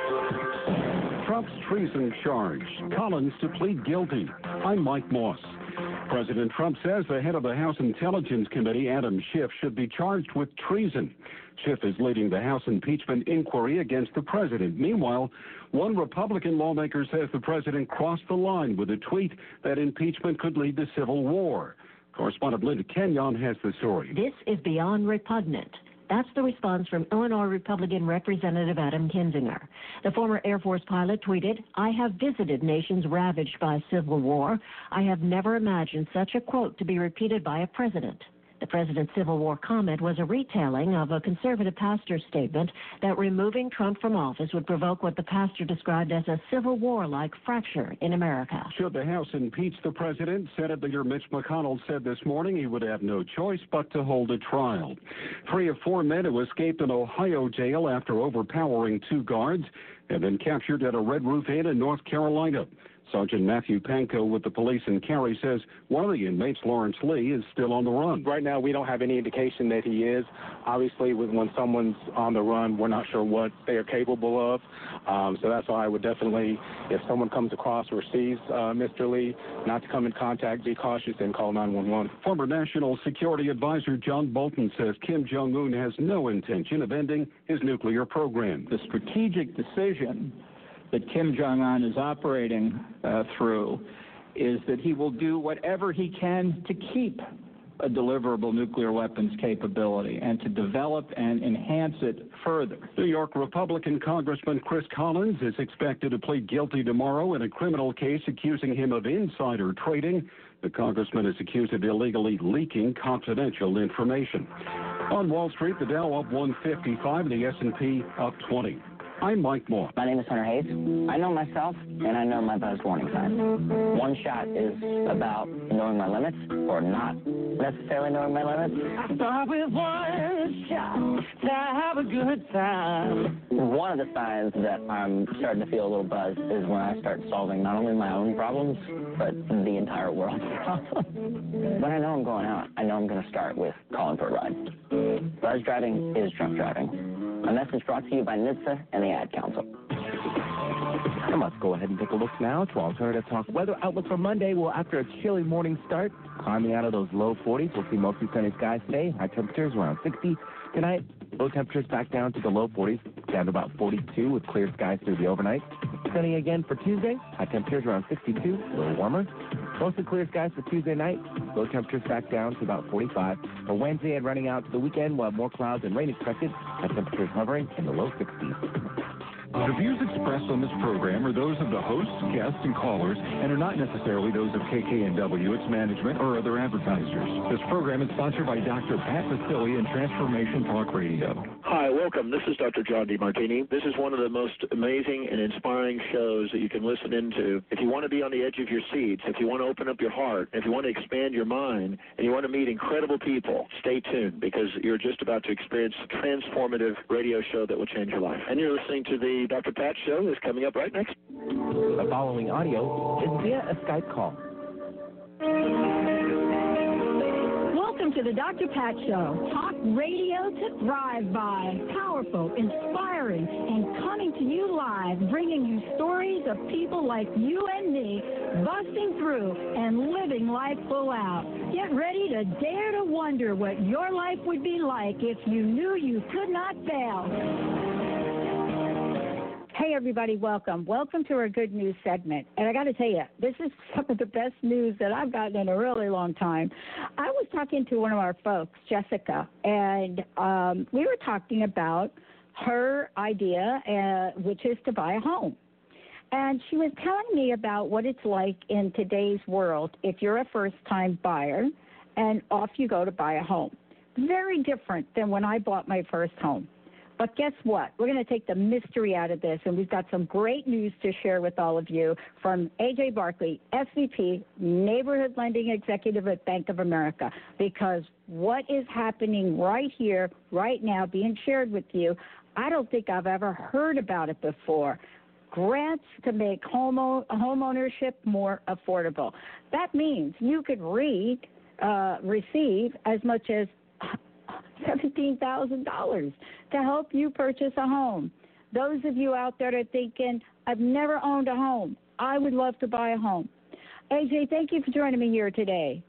Trump's treason charge. Collins to plead guilty. I'm Mike Moss. President Trump says the head of the House Intelligence Committee, Adam Schiff, should be charged with treason. Schiff is leading the House impeachment inquiry against the president. Meanwhile, one Republican lawmaker says the president crossed the line with a tweet that impeachment could lead to civil war. Correspondent Linda Kenyon has the story. This is beyond repugnant. That's the response from Illinois Republican Representative Adam Kinzinger. The former Air Force pilot tweeted, "I have visited nations ravaged by civil war. I have never imagined such a quote to be repeated by a president." The president's Civil War comment was a retelling of a conservative pastor's statement that removing Trump from office would provoke what the pastor described as a civil war-like fracture in America. Should the House impeach the president, Senate Leader Mitch McConnell said this morning he would have no choice but to hold a trial. Three of four men who escaped an Ohio jail after overpowering two guards have been captured at a Red Roof Inn in North Carolina. Sergeant Matthew Panko with the police in Cary says one of the inmates, Lawrence Lee, is still on the run. Right now, we don't have any indication that he is. Obviously, with when someone's on the run, we're not sure what they are capable of. Um, so that's why I would definitely, if someone comes across or sees uh, Mister Lee, not to come in contact, be cautious, and call nine one one. Former National Security Advisor John Bolton says Kim Jong-un has no intention of ending his nuclear program. The strategic decision that Kim Jong-un is operating uh, through is that he will do whatever he can to keep a deliverable nuclear weapons capability and to develop and enhance it further. New York Republican Congressman Chris Collins is expected to plead guilty tomorrow in a criminal case accusing him of insider trading. The congressman is accused of illegally leaking confidential information. On Wall Street, the Dow up one fifty-five and the S and P up twenty. I'm Mike Moore. My name is Hunter Hayes. I know myself, and I know my buzz warning signs. One shot is about knowing my limits, or not necessarily knowing my limits. I start with one shot to have a good time. One of the signs that I'm starting to feel a little buzz is when I start solving not only my own problems, but the entire world's problems. When I know I'm going out, I know I'm going to start with calling for a ride. Buzz driving is drunk driving. A message brought to you by N H T S A and the Ad Council. And let's go ahead and take a look now to Alternative Talk weather outlook for Monday. Well, after a chilly morning start, climbing out of those low forties, we'll see mostly sunny skies today. High temperatures around sixty. Tonight, low temperatures back down to the low forties, down to about forty-two with clear skies through the overnight. Sunny again for Tuesday. High temperatures around sixty-two, a little warmer. Mostly clear skies for Tuesday night. Low temperatures back down to about forty-five. For Wednesday and running out to the weekend, we'll have more clouds and rain expected. High temperatures hovering in the low sixties. The views expressed on this program are those of the hosts, guests, and callers, and are not necessarily those of K K N W, its management, or other advertisers. This program is sponsored by Doctor Pat Vasili and Transformation Talk Radio. Hi, welcome. This is Doctor John DeMartini. This is one of the most amazing and inspiring shows that you can listen into. If you want to be on the edge of your seats, if you want to open up your heart, if you want to expand your mind, and you want to meet incredible people, stay tuned, because you're just about to experience a transformative radio show that will change your life. And you're listening to the Doctor Pat Show is coming up right next. The following audio is via a Skype call. Welcome to the Doctor Pat Show. Talk radio to thrive by. Powerful, inspiring, and coming to you live, bringing you stories of people like you and me busting through and living life full out. Get ready to dare to wonder what your life would be like if you knew you could not fail. Hey, everybody, welcome. Welcome to our good news segment. And I got to tell you, this is some of the best news that I've gotten in a really long time. I was talking to one of our folks, Jessica, and um, we were talking about her idea, uh, which is to buy a home. And she was telling me about what it's like in today's world if you're a first-time buyer and off you go to buy a home. Very different than when I bought my first home. But guess what? We're going to take the mystery out of this, and we've got some great news to share with all of you from A J Barkley, S V P, Neighborhood Lending Executive at Bank of America, because what is happening right here, right now, being shared with you, I don't think I've ever heard about it before. Grants to make home, home ownership more affordable. That means you could read, uh, receive as much as seventeen thousand dollars to help you purchase a home. Those of you out there that are thinking, I've never owned a home, I would love to buy a home. A J, thank you for joining me here today.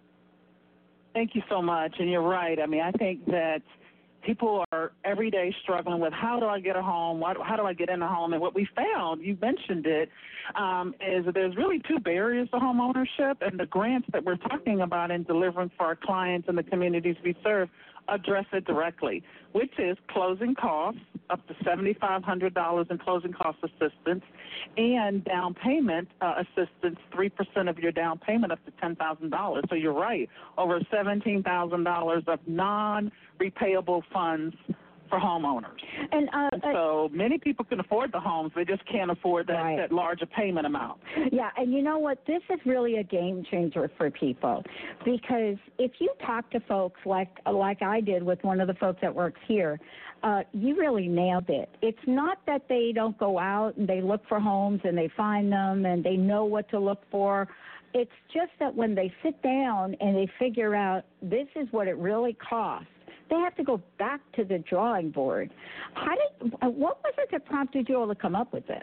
Thank you so much. And you're right. I mean, I think that people are every day struggling with how do I get a home, how do I get in a home, and what we found, you mentioned it, um, is that there's really two barriers to home ownership, and the grants that we're talking about and delivering for our clients and the communities we serve address it directly, which is closing costs, up to seven thousand five hundred dollars in closing cost assistance, and down payment uh, assistance, three percent of your down payment up to ten thousand dollars. So you're right, over seventeen thousand dollars of non-repayable funds for homeowners. And, uh, and so many people can afford the homes, they just can't afford that, right. that larger payment amount. Yeah, and you know what? This is really a game changer for people, because if you talk to folks like like I did with one of the folks that works here, uh, you really nailed it. It's not that they don't go out and they look for homes and they find them and they know what to look for. It's just that when they sit down and they figure out this is what it really costs, they have to go back to the drawing board. How did, what was it that prompted you all to come up with this?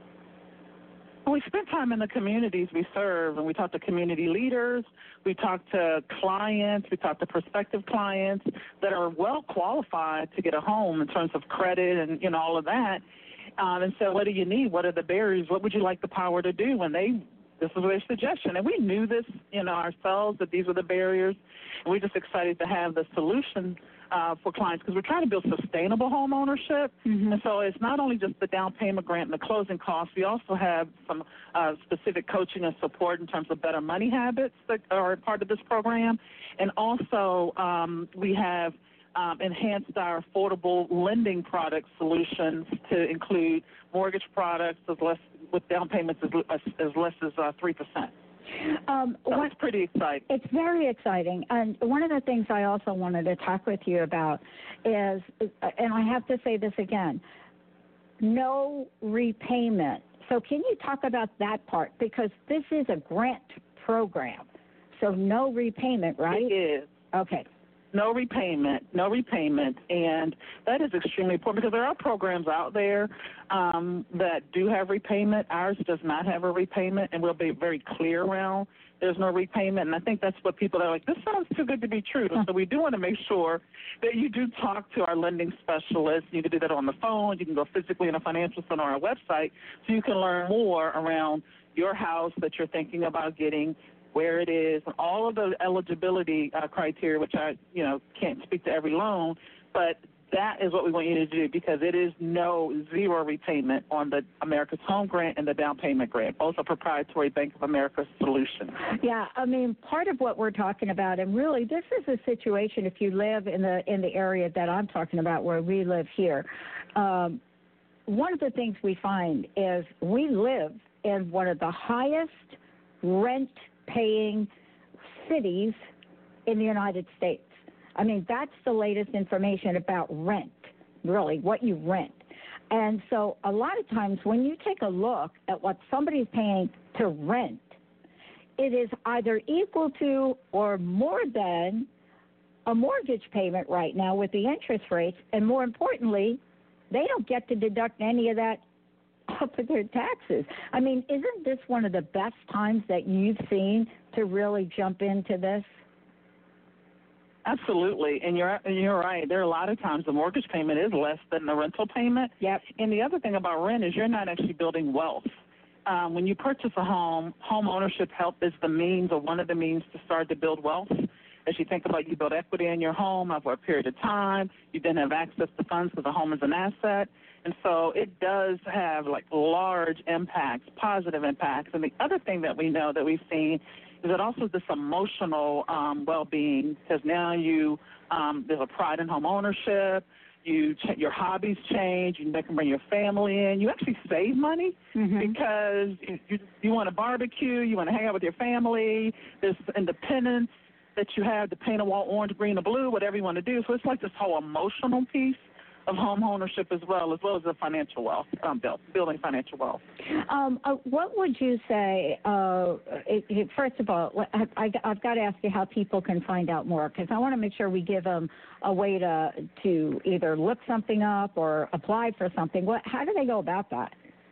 Well, we spent time in the communities we serve, and we talked to community leaders, we talked to clients, we talked to prospective clients that are well qualified to get a home in terms of credit and, you know, all of that. Um, and so what do you need? What are the barriers? What would you like the power to do when they this was their suggestion? And we knew this, you know, ourselves, that these were the barriers. And we're just excited to have the solution uh, for clients, because we're trying to build sustainable home ownership. Mm-hmm. And so it's not only just the down payment grant and the closing costs. We also have some uh, specific coaching and support in terms of better money habits that are part of this program. And also um, we have um, enhanced our affordable lending product solutions to include mortgage products as less, with down payments as, as, as less as uh, three percent. Um, so what, it's pretty exciting. It's very exciting. And one of the things I also wanted to talk with you about is, and I have to say this again, no repayment. So can you talk about that part? Because this is a grant program. So no repayment, right? It is. Okay. No repayment, no repayment, and that is extremely important because there are programs out there um, that do have repayment. Ours does not have a repayment, and we'll be very clear around there's no repayment, and I think that's what people are like, this sounds too good to be true. So we do want to make sure that you do talk to our lending specialist. You can do that on the phone. You can go physically in a financial center or our website so you can learn more around your house that you're thinking about getting, where it is, and all of the eligibility uh, criteria, which I, you know, can't speak to every loan, but that is what we want you to do because it is no zero repayment on the America's Home Grant and the Down Payment Grant. Both are proprietary Bank of America solutions. Yeah, I mean, part of what we're talking about, and really this is a situation if you live in the in the area that I'm talking about where we live here. Um, one of the things we find is we live in one of the highest rent-paying cities in the United States. I mean, that's the latest information about rent, really, what you rent. And so a lot of times when you take a look at what somebody's paying to rent, it is either equal to or more than a mortgage payment right now with the interest rates. And more importantly, they don't get to deduct any of that off of their taxes. I mean, isn't this one of the best times that you've seen to really jump into this? Absolutely, and you're you're right. There are a lot of times the mortgage payment is less than the rental payment. Yep. And the other thing about rent is you're not actually building wealth. Um, when you purchase a home, home ownership help is the means or one of the means to start to build wealth. As you think about you build equity in your home over a period of time, you then have access to funds because the home is an asset. And so it does have like large impacts, positive impacts. And the other thing that we know that we've seen is it also this emotional um, well-being because now you um, there's a pride in home ownership. You ch- your hobbies change. You can bring your family in. You actually save money mm-hmm. because you, you, you want to barbecue. You want to hang out with your family. There's independence that you have to paint a wall orange, green, or blue, whatever you want to do. So it's like this whole emotional piece of home ownership as well, as well as the financial wealth, um, build, building financial wealth. Um, uh, what would you say, uh, it, it, first of all, I, I, I've got to ask you how people can find out more, because I want to make sure we give them a way to, to either look something up or apply for something. What, how do they go about that?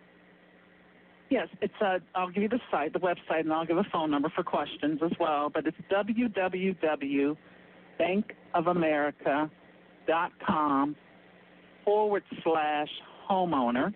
Yes, it's uh, I'll give you the site, the website, and I'll give a phone number for questions as well, but it's w w w dot bank of america dot com forward slash homeowner.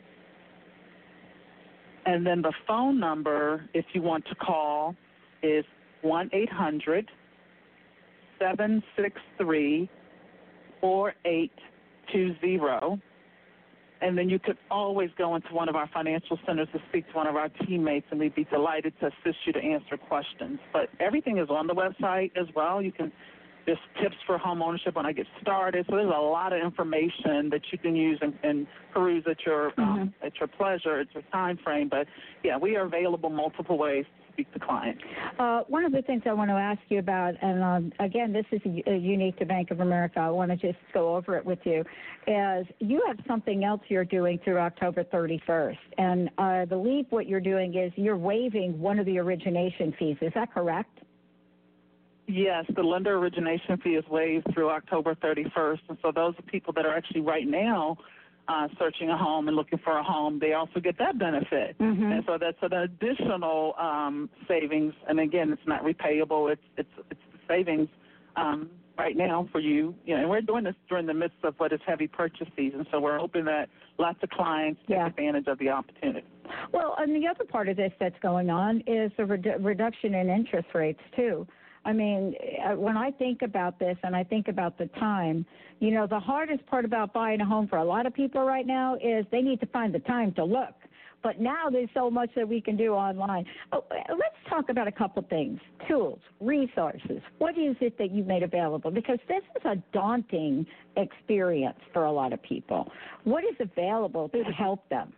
And then the phone number, if you want to call, is one eight hundred seven six three four eight two zero. And then you could always go into one of our financial centers to speak to one of our teammates, and we'd be delighted to assist you to answer questions. But everything is on the website as well. You can There's tips for home ownership when I get started. So there's a lot of information that you can use and, and peruse at your mm-hmm. um, at your pleasure, at your time frame. But, yeah, we are available multiple ways to speak to clients. Uh, one of the things I want to ask you about, and um, again, this is a, a unique to Bank of America. I want to just go over it with you, is you have something else you're doing through October thirty-first. And I believe what you're doing is you're waiving one of the origination fees. Is that correct? Yes, the lender origination fee is waived through October thirty-first, and so those are people that are actually right now uh, searching a home and looking for a home, they also get that benefit. Mm-hmm. And so that's an additional um, savings, and again, it's not repayable. It's it's it's savings um, right now for you. You know, and we're doing this during the midst of what is heavy purchase season, so we're hoping that lots of clients take yeah. advantage of the opportunity. Well, and the other part of this that's going on is the redu- reduction in interest rates, too. I mean, when I think about this and I think about the time, you know, the hardest part about buying a home for a lot of people right now is they need to find the time to look. but now there's so much that we can do online. Oh, let's talk about a couple things, tools, resources. What is it that you've made available? Because this is a daunting experience for a lot of people. What is available to help them?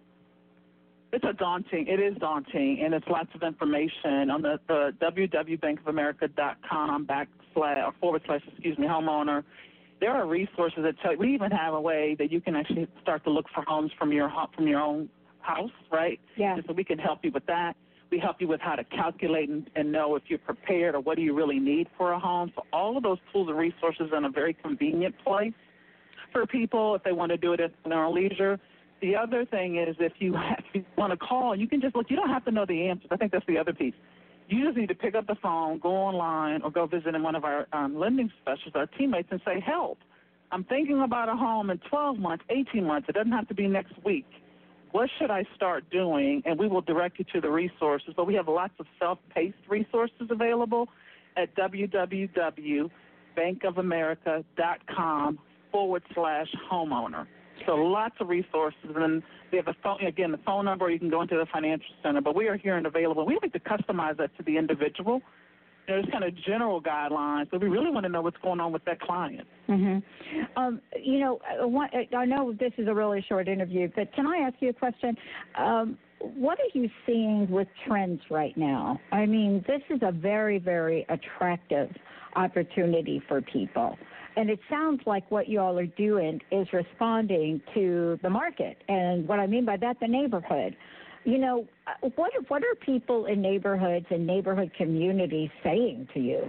It's a daunting, it is daunting, and it's lots of information on the, the w w w dot bank of america dot com backslash, or forward slash, excuse me, homeowner. There are resources that tell you, we even have a way that you can actually start to look for homes from your from your own house, right? Yeah. And so we can help you with that. We help you with how to calculate and, and know if you're prepared or what do you really need for a home. So all of those tools and resources in a very convenient place for people if they want to do it at their own leisure. The other thing is if you, have, if you want to call, you can just look. You don't have to know the answers. I think that's the other piece. You just need to pick up the phone, go online, or go visit in one of our um, lending specialists, our teammates, and say, help. I'm thinking about a home in twelve months, eighteen months. It doesn't have to be next week. What should I start doing? And we will direct you to the resources. But we have lots of self-paced resources available at w w w dot bank of america dot com forward slash homeowner. So lots of resources, and we have a phone, again, the phone number, or you can go into the financial center, but we are here and available. We like to customize that to the individual. There's kind of general guidelines, but we really want to know what's going on with that client. Mm-hmm. Um, you know, I know this is a really short interview, but can I ask you a question? Um, what are you seeing with trends right now? I mean, this is a very, very attractive opportunity for people. And it sounds like what you all are doing is responding to the market. And what I mean by that, the neighborhood. You know, what what are people in neighborhoods and neighborhood communities saying to you?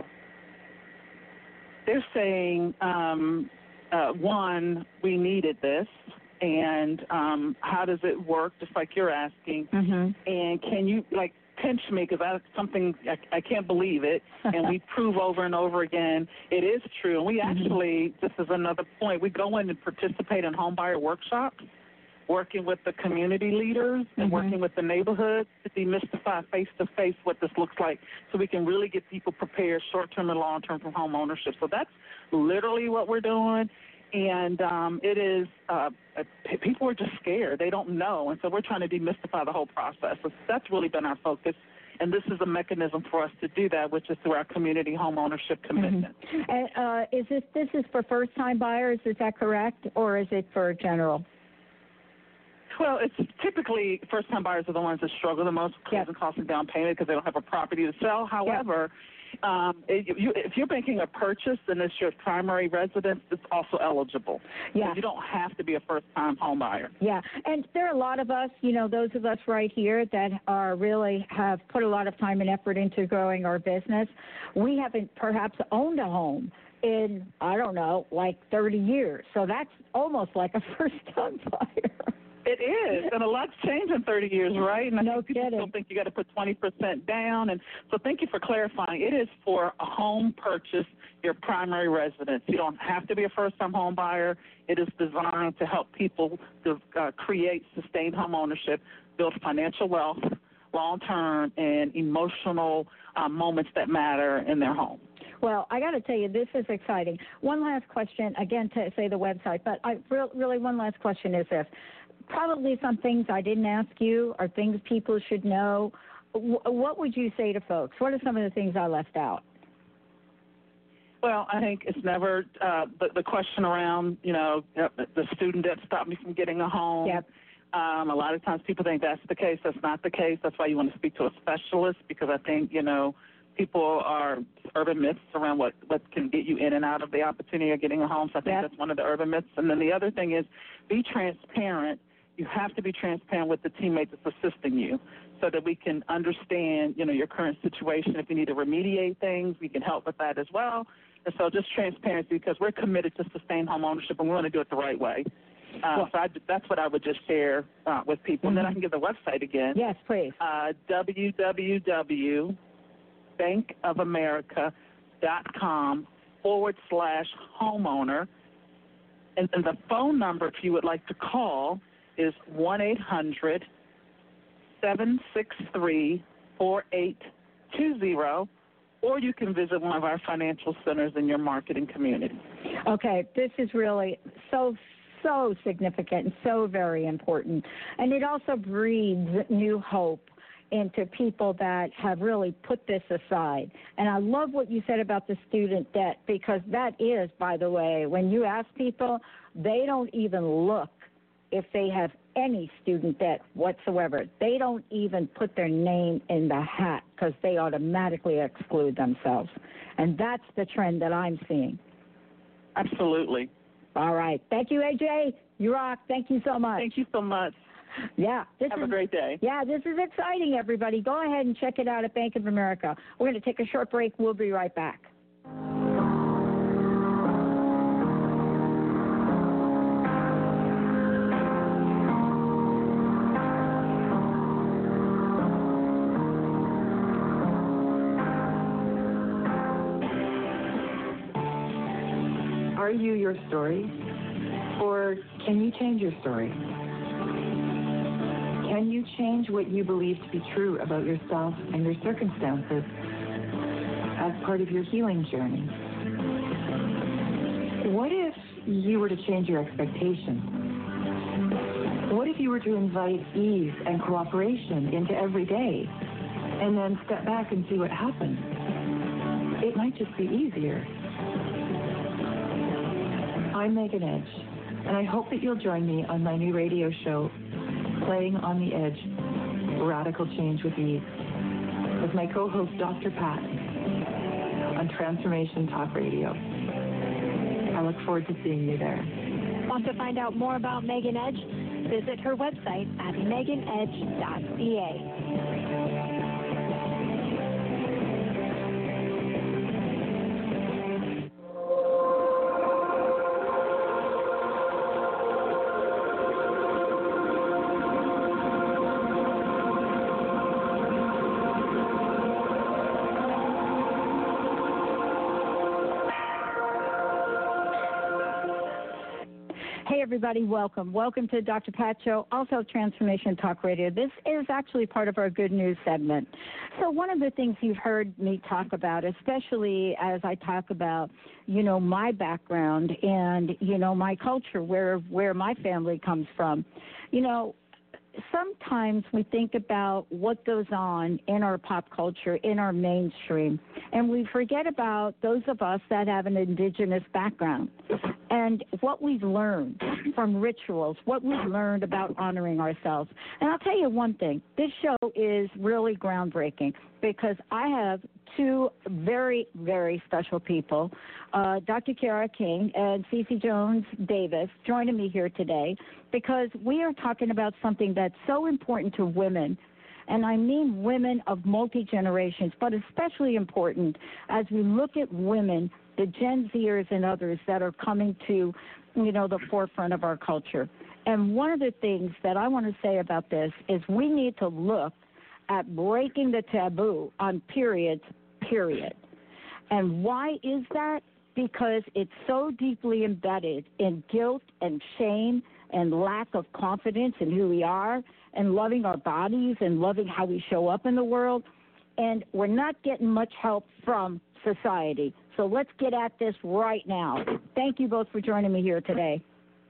They're saying, um, uh, one, we needed this, and um, how does it work, just like you're asking. Mm-hmm. And can you, like, pinch me, because that's something I, I can't believe it, and we prove over and over again it is true. And we actually, this is another point, we go in and participate in home buyer workshops, working with the community leaders and mm-hmm. working with the neighborhood to demystify face-to-face what this looks like so we can really get people prepared short-term and long-term for home ownership. So that's literally what we're doing. And um, it is, uh, people are just scared. They don't know. And so we're trying to demystify the whole process. So that's really been our focus. And this is a mechanism for us to do that, which is through our community home ownership commitment. Mm-hmm. And uh, is this, this is for first-time buyers, is that correct? Or is it for general? Well, it's typically first-time buyers are the ones that struggle the most with yep. cost of down payment because they don't have a property to sell. However, yep. um, if, you, if you're making a purchase and it's your primary residence, it's also eligible. Yeah. So you don't have to be a first-time home buyer. Yeah, and there are a lot of us, you know, those of us right here that are really have put a lot of time and effort into growing our business. We haven't perhaps owned a home in, I don't know, like thirty years. So that's almost like a first-time buyer. It is, and a lot's changed in thirty years, right? And I no think people kidding. still think you got to put twenty percent down. And so thank you for clarifying. It is for a home purchase, your primary residence. You don't have to be a first-time home buyer. It is designed to help people to uh, create sustained home ownership, build financial wealth, long-term, and emotional uh, moments that matter in their home. Well, I got to tell you, this is exciting. One last question, again, to say the website, but I re- really one last question is this. Probably some things I didn't ask you are things people should know. W- what would you say to folks? What are some of the things I left out? Well, I think it's never uh, the, the question around, you know, the student debt stopped me from getting a home. Yep. Um, a lot of times people think that's the case. That's not the case. That's why you want to speak to a specialist, because I think, you know, people are urban myths around what, what can get you in and out of the opportunity of getting a home. So I think yep. that's one of the urban myths. And then the other thing is be transparent. You have to be transparent with the teammate that's assisting you so that we can understand, you know, your current situation. If you need to remediate things, we can help with that as well. And so just transparency, because we're committed to sustained home ownership and we want to do it the right way. Uh, well, so I, that's what I would just share uh, with people. Mm-hmm. And then I can give the website again. Yes, please. Uh, w w w dot bank of america dot com forward slash homeowner. And, and the phone number, if you would like to call, is one eight hundred seven six three four eight two zero, or you can visit one of our financial centers in your marketing community. Okay, this is really so so significant and so very important. And it also breeds new hope into people that have really put this aside. And I love what you said about the student debt, because that is, by the way, when you ask people, they don't even look if they have any student debt whatsoever. They don't even put their name in the hat because they automatically exclude themselves. And that's the trend that I'm seeing. Absolutely. All right. Thank you, A J. You rock. Thank you so much. Thank you so much. Yeah. This Have is, a great day. Yeah, this is exciting, everybody. Go ahead and check it out at Bank of America. We're going to take a short break. We'll be right back. Are you your story? Or can you change your story? Can you change what you believe to be true about yourself and your circumstances as part of your healing journey? What if you were to change your expectations? What if you were to invite ease and cooperation into every day and then step back and see what happens? It might just be easier. I'm Megan Edge, and I hope that you'll join me on my new radio show, Playing on the Edge, Radical Change with Ease, with my co-host, Doctor Pat, on Transformation Talk Radio. I look forward to seeing you there. Want to find out more about Megan Edge? Visit her website at megan edge dot c a. Everybody, welcome. Welcome to Doctor Pat Show, also Transformation Talk Radio. This is actually part of our Good News segment. So one of the things you've heard me talk about, especially as I talk about, you know, my background and, you know, my culture, where where my family comes from, you know, sometimes we think about what goes on in our pop culture, in our mainstream, and we forget about those of us that have an indigenous background and what we've learned from rituals, what we've learned about honoring ourselves. And I'll tell you one thing, this show is really groundbreaking because I have two very, very special people, uh, Doctor Kiara King and Cece Jones Davis, joining me here today because we are talking about something that's so important to women, and I mean women of multi-generations, but especially important as we look at women, the Gen Zers and others that are coming to, you know, the forefront of our culture. And one of the things that I want to say about this is we need to look at breaking the taboo on periods, period. And why is that? Because it's so deeply embedded in guilt and shame and lack of confidence in who we are and loving our bodies and loving how we show up in the world. And we're not getting much help from society. So let's get at this right now. Thank you both for joining me here today.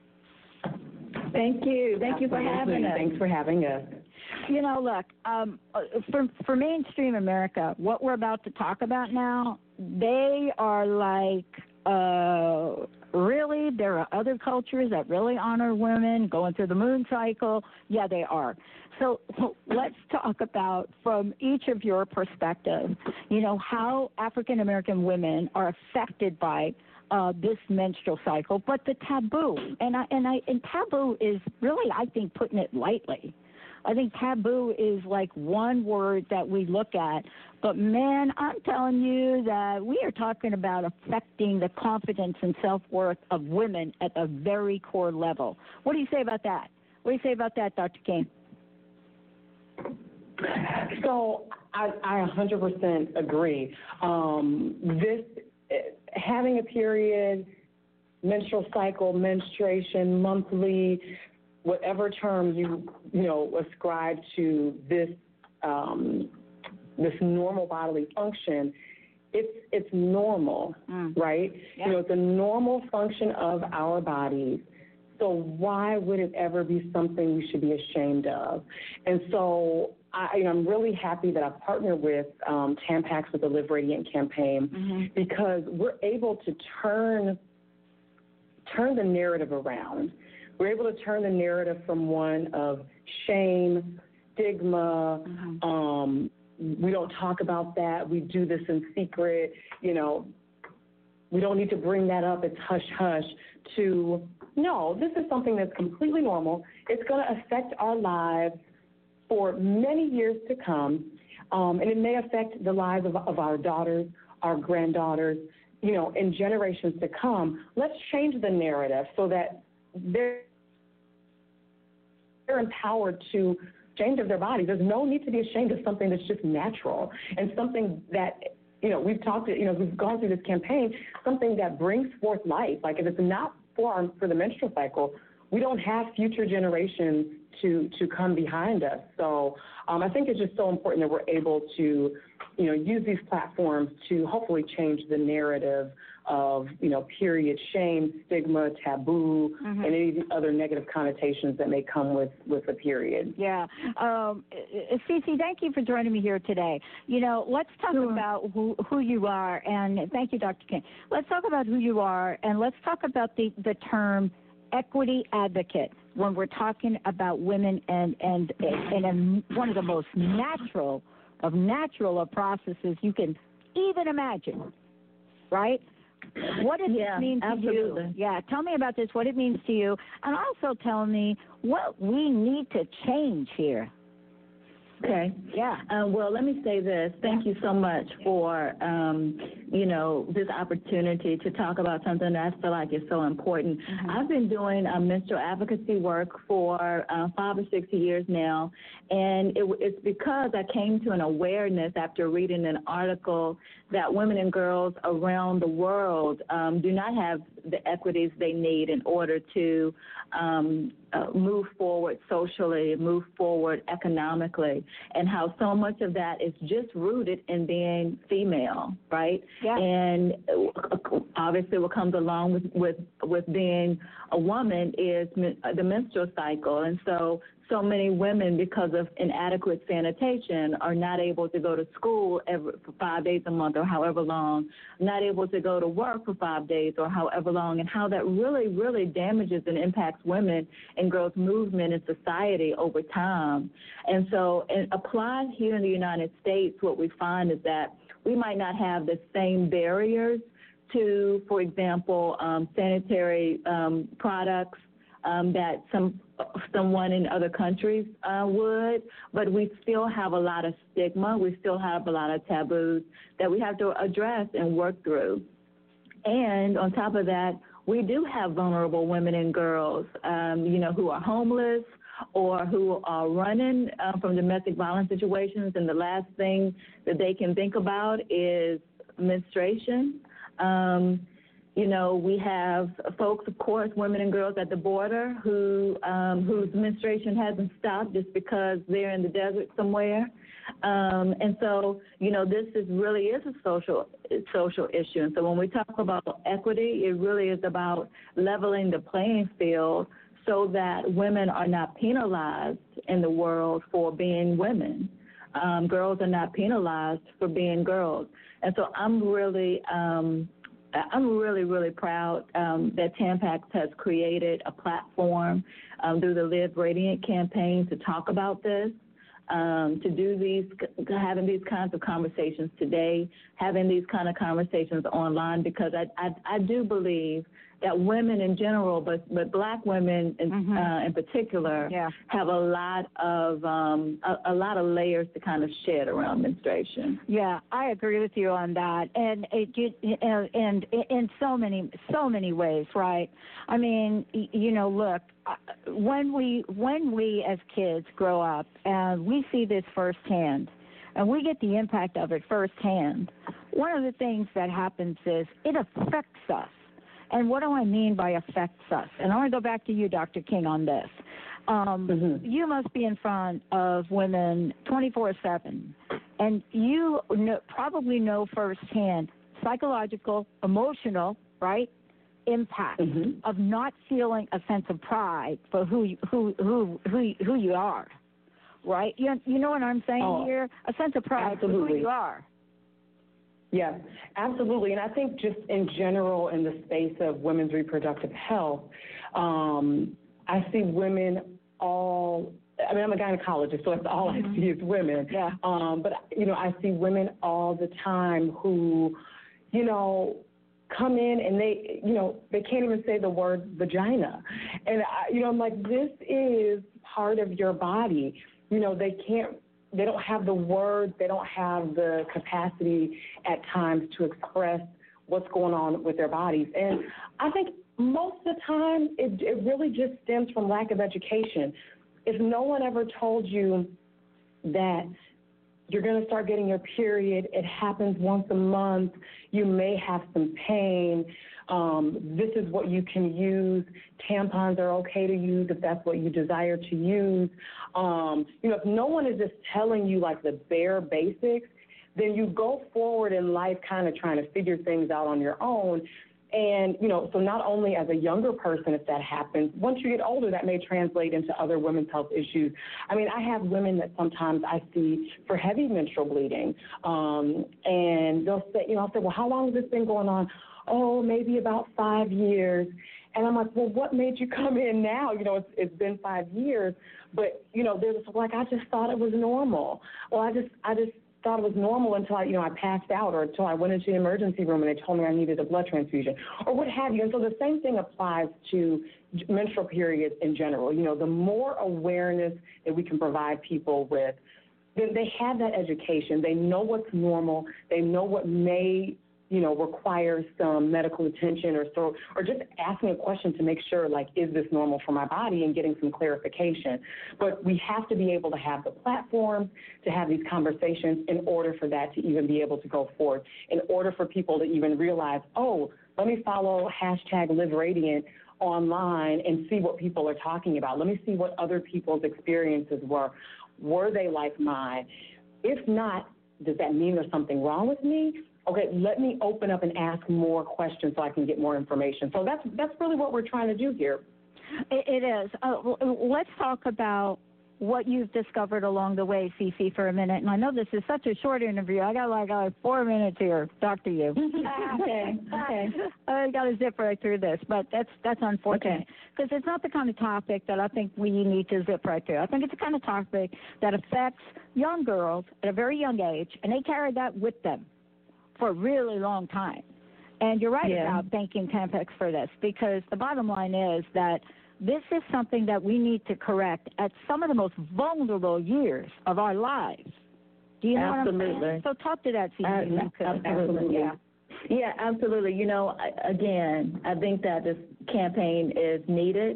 Thank you. Thank you for having us. Thanks for having us. You know, look, um, for, for mainstream America, what we're about to talk about now, they are like, uh, really, there are other cultures that really honor women going through the moon cycle. Yeah, they are. So let's talk about, from each of your perspectives, you know, how African American women are affected by uh, this menstrual cycle, but the taboo. And I, and I and taboo is really, I think, putting it lightly. I think taboo is like one word that we look at, but man, I'm telling you that we are talking about affecting the confidence and self-worth of women at a very core level. What do you say about that? What do you say about that, Doctor King? So I, I one hundred percent agree. Um, this having a period, menstrual cycle, menstruation, monthly, whatever term you you know ascribe to this um, this normal bodily function, it's it's normal, mm. right? Yeah. You know, it's a normal function of our bodies So why would it ever be something we should be ashamed of? And so I, you know, I'm really happy that I partnered with um, Tampax with the Live Radiant campaign mm-hmm. because we're able to turn turn the narrative around. We're able to turn the narrative from one of shame, stigma, mm-hmm. um, we don't talk about that, we do this in secret, you know, we don't need to bring that up, it's hush-hush, to, no, this is something that's completely normal. It's going to affect our lives for many years to come, um, and it may affect the lives of, of our daughters, our granddaughters, you know, in generations to come. Let's change the narrative so that they're, they're empowered to change of their bodies. There's no need to be ashamed of something that's just natural and something that, you know, we've talked, you know, we've gone through this campaign, something that brings forth life. Like if it's not for our, for the menstrual cycle, we don't have future generations to to come behind us. So um, I think it's just so important that we're able to, you know, use these platforms to hopefully change the narrative of, you know, period shame, stigma, taboo, mm-hmm. and any other negative connotations that may come with, with the period. Yeah. Um, Cece, thank you for joining me here today. You know, let's talk sure. about who, who you are, and thank you, Doctor King. Let's talk about who you are, and let's talk about the, the term equity advocate when we're talking about women and, and, and, and one of the most natural of natural of processes you can even imagine, right? What does yeah, it mean to absolutely. you? Yeah, tell me about this, what it means to you, and also tell me what we need to change here. Okay. Yeah. Uh, well, let me say this. Thank you so much for, um, you know, this opportunity to talk about something that I feel like is so important. Mm-hmm. I've been doing uh, menstrual advocacy work for uh, five or six years now, and it, it's because I came to an awareness after reading an article that women and girls around the world um, do not have the equities they need in order to um, uh, move forward socially, move forward economically, and how so much of that is just rooted in being female, right? Yeah. And obviously what comes along with, with, with being a woman is the menstrual cycle. And so so many women, because of inadequate sanitation, are not able to go to school every, for five days a month or however long, not able to go to work for five days or however long, and how that really, really damages and impacts women and girls' movement in society over time. And so and applied here in the United States, what we find is that we might not have the same barriers to, for example, um, sanitary um, products um, that some someone in other countries uh, would, but we still have a lot of stigma. We still have a lot of taboos that we have to address and work through. And on top of that, we do have vulnerable women and girls, um, you know, who are homeless or who are running uh, from domestic violence situations, and the last thing that they can think about is menstruation. Um, You know, we have folks, of course, women and girls at the border who um, whose menstruation hasn't stopped just because they're in the desert somewhere. Um, and so, you know, this is really is a social social issue. And so when we talk about equity, it really is about leveling the playing field so that women are not penalized in the world for being women. Um, girls are not penalized for being girls. And so I'm really um, I'm really, really proud um, that Tampax has created a platform um, through the Live Radiant campaign to talk about this, um, to do these, having these kinds of conversations today, having these kind of conversations online, because I, I, I do believe that women in general, but but black women in, mm-hmm. uh, in particular, yeah. have a lot of um, a, a lot of layers to kind of shed around menstruation. Yeah, I agree with you on that, and it, and in so many so many ways, right? I mean, you know, look, when we when we as kids grow up and we see this firsthand, and we get the impact of it firsthand, one of the things that happens is it affects us. And what do I mean by affects us? And I want to go back to you, Doctor King, on this. Um, mm-hmm. You must be in front of women twenty-four seven, and you know, probably know firsthand psychological, emotional, right, impact Mhm. of not feeling a sense of pride for who you, who who who who you are, right? You you know what I'm saying Oh, here? A sense of pride for who absolutely. you are. Yes, absolutely. And I think just in general in the space of women's reproductive health, um, I see women all, I mean, I'm a gynecologist, so that's all I see is women. Yeah. Um, but, you know, I see women all the time who, you know, come in and they, you know, they can't even say the word vagina. And, I, you know, I'm like, this is part of your body. You know, they can't, they don't have the words, they don't have the capacity at times to express what's going on with their bodies. And I think most of the time it, it really just stems from lack of education. If no one ever told you that you're going to start getting your period, it happens once a month, you may have some pain, um, this is what you can use, tampons are okay to use if that's what you desire to use. Um, you know, if no one is just telling you like the bare basics, then you go forward in life kind of trying to figure things out on your own. And, you know, so not only as a younger person, if that happens, once you get older, that may translate into other women's health issues. I mean, I have women that sometimes I see for heavy menstrual bleeding, um, and they'll say, you know, I'll say, well, how long has this been going on? Oh, maybe about five years. And I'm like, well, what made you come in now? You know, it's, it's been five years. But, you know, they're just like, I just thought it was normal. Well, I just, I just, thought it was normal until I, you know, I passed out or until I went into the emergency room and they told me I needed a blood transfusion or what have you. And so the same thing applies to menstrual periods in general. You know, the more awareness that we can provide people with, then they have that education. They know what's normal. They know what may, you know, require some medical attention or so, or just asking a question to make sure, like, is this normal for my body and getting some clarification. But we have to be able to have the platform to have these conversations in order for that to even be able to go forward, in order for people to even realize, oh, let me follow hashtag Live Radiant online and see what people are talking about. Let me see what other people's experiences were. Were they like mine? If not, does that mean there's something wrong with me? Okay, let me open up and ask more questions so I can get more information. So that's that's really what we're trying to do here. It, it is. Uh, let's talk about what you've discovered along the way, Fifi, for a minute. And I know this is such a short interview. I got like uh, four minutes here. Doctor you. okay. Okay. I got to zip right through this, but that's that's unfortunate because okay. It's not the kind of topic that I think we need to zip right through. I think it's the kind of topic that affects young girls at a very young age, and they carry that with them for a really long time. And you're right yeah. about thanking Tampax for this, because the bottom line is that this is something that we need to correct at some of the most vulnerable years of our lives. Do you know absolutely. what I'm saying? So talk to that, Fifi. Uh, absolutely. Yeah. Yeah, absolutely. You know, I, again, I think that this campaign is needed.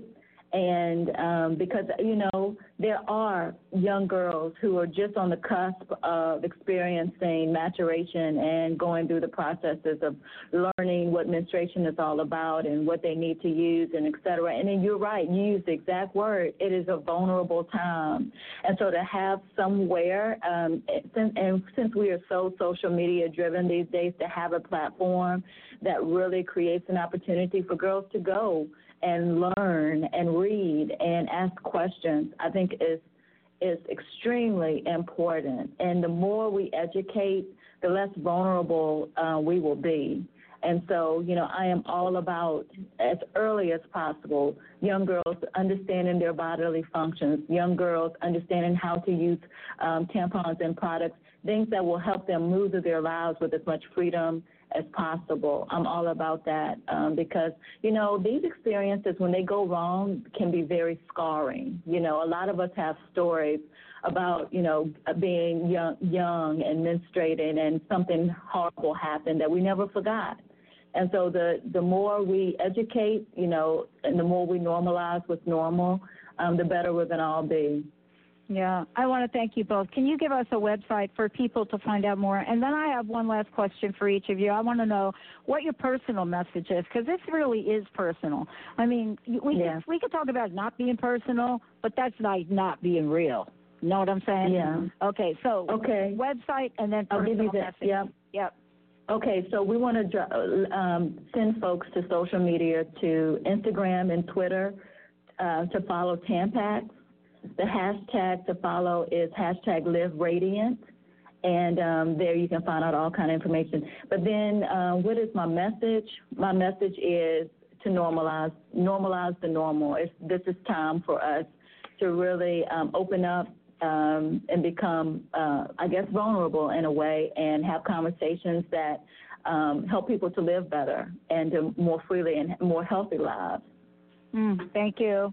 And um, because, you know, there are young girls who are just on the cusp of experiencing maturation and going through the processes of learning what menstruation is all about and what they need to use and et cetera. And then you're right, you used the exact word. It is a vulnerable time. And so to have somewhere, um, since, and since we are so social media driven these days, to have a platform that really creates an opportunity for girls to go and learn and read and ask questions, I think is is extremely important. And the more we educate, the less vulnerable uh, we will be. And so, you know, I am all about, as early as possible, young girls understanding their bodily functions, young girls understanding how to use um, tampons and products, things that will help them move through their lives with as much freedom as possible. I'm all about that um, because, you know, these experiences, when they go wrong, can be very scarring. You know, a lot of us have stories about, you know, being young, young and menstruating and something horrible happened that we never forgot. And so the, the more we educate, you know, and the more we normalize what's normal, um, the better we're going to all be. Yeah, I want to thank you both. Can you give us a website for people to find out more? And then I have one last question for each of you. I want to know what your personal message is, because this really is personal. I mean, we yeah. could, we could talk about not being personal, but that's like not being real. Know what I'm saying? Yeah. Okay, so okay. website and then I'll personal give you that. message. Yep. Yep. Okay, so we want to um, send folks to social media, to Instagram and Twitter, uh, to follow Tampax. The hashtag to follow is hashtag Live Radiant, and um, there you can find out all kind of information. But then, uh, what is my message? My message is to normalize, normalize the normal. It's, this is time for us to really um, open up um, and become, uh, I guess, vulnerable in a way, and have conversations that um, help people to live better and to more freely and more healthy lives. Mm, thank you.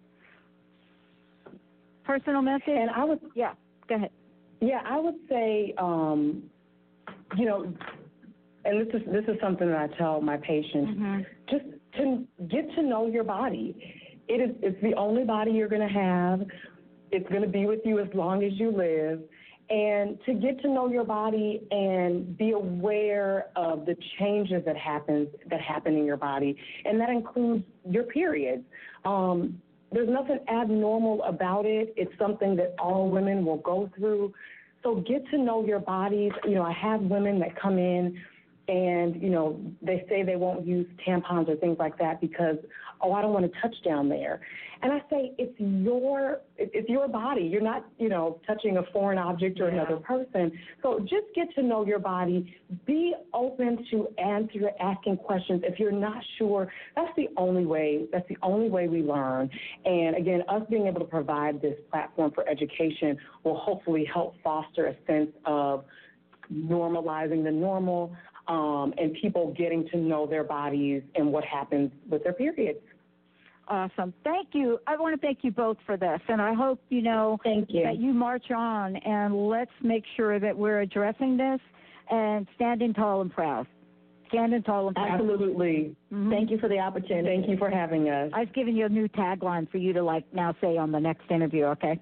Personal message? And I would, yeah, go ahead. Yeah, I would say, um, you know, and this is this is something that I tell my patients, mm-hmm. just to get to know your body. It is it's the only body you're going to have. It's going to be with you as long as you live. And to get to know your body and be aware of the changes that happens that happen in your body, and that includes your periods. Um, There's nothing abnormal about it. It's something that all women will go through. So get to know your bodies. You know, I have women that come in and, you know, they say they won't use tampons or things like that because, oh, I don't want to touch down there. And I say, it's your, it's your body. You're not, you know, touching a foreign object or yeah. another person. So just get to know your body. Be open to answer, asking questions. If you're not sure, that's the only way, that's the only way we learn. And again, us being able to provide this platform for education will hopefully help foster a sense of normalizing the normal, um, and people getting to know their bodies and what happens with their periods. Awesome. Thank you. I want to thank you both for this, and I hope, you know, thank you. that you march on, and let's make sure that we're addressing this and standing tall and proud. Standing tall and proud. Absolutely. Mm-hmm. Thank you for the opportunity. Thank you for having us. I've given you a new tagline for you to, like, now say on the next interview, okay?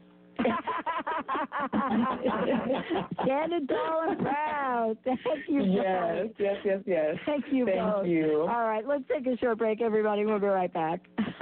Standing tall and proud. Thank you. Yes, both. yes, yes, yes. Thank you Thank both. you. All right, let's take a short break, everybody. We'll be right back.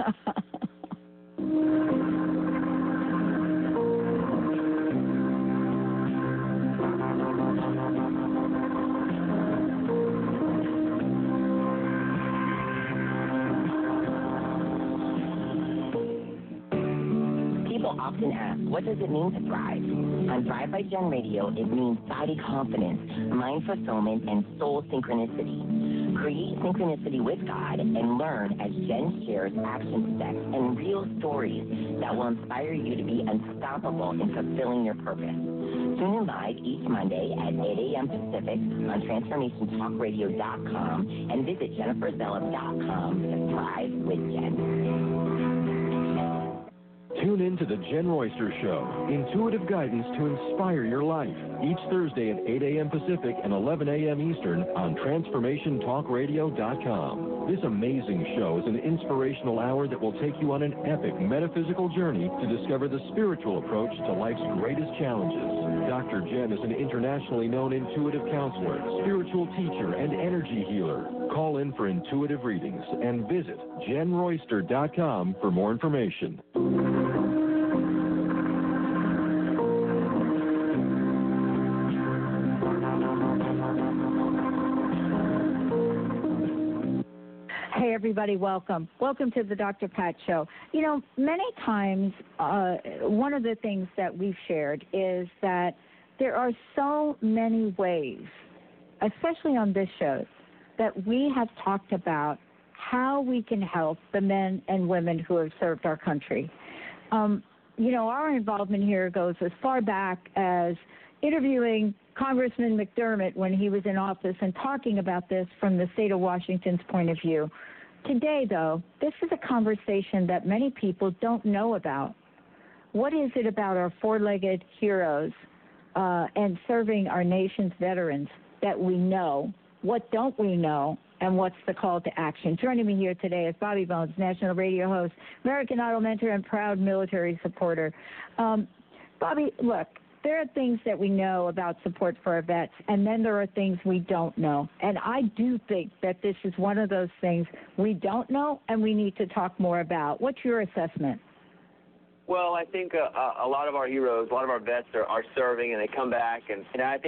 Often asked, what does it mean to thrive? On Thrive by Gen Radio, it means body confidence, mind fulfillment, and soul synchronicity. Create synchronicity with God and learn as Jen shares action steps and real stories that will inspire you to be unstoppable in fulfilling your purpose. Tune in live each Monday at eight a.m. Pacific on transformation talk radio dot com and visit jennifer zellup dot com to thrive with Jen. Tune in to The Jen Royster Show, intuitive guidance to inspire your life, each Thursday at eight a.m. Pacific and eleven a.m. Eastern on transformation talk radio dot com. This amazing show is an inspirational hour that will take you on an epic metaphysical journey to discover the spiritual approach to life's greatest challenges. Doctor Jen is an internationally known intuitive counselor, spiritual teacher, and energy healer. Call in for intuitive readings and visit jen royster dot com for more information. Hey, everybody, welcome. Welcome to the Doctor Pat Show. You know, many times, uh, one of the things that we've shared is that there are so many ways, especially on this show, that we have talked about how we can help the men and women who have served our country. Um, you know, our involvement here goes as far back as interviewing Congressman McDermott when he was in office and talking about this from the state of Washington's point of view. Today, though, this is a conversation that many people don't know about. What is it about our four-legged heroes uh, and serving our nation's veterans that we know? What don't we know? And what's the call to action? Joining me here today is Bobby Bones, national radio host, American Idol mentor, and proud military supporter. Um, Bobby, look, there are things that we know about support for our vets, and then there are things we don't know. And I do think that this is one of those things we don't know and we need to talk more about. What's your assessment? Well, I think uh, a lot of our heroes, a lot of our vets are, are serving, and they come back. And, and I think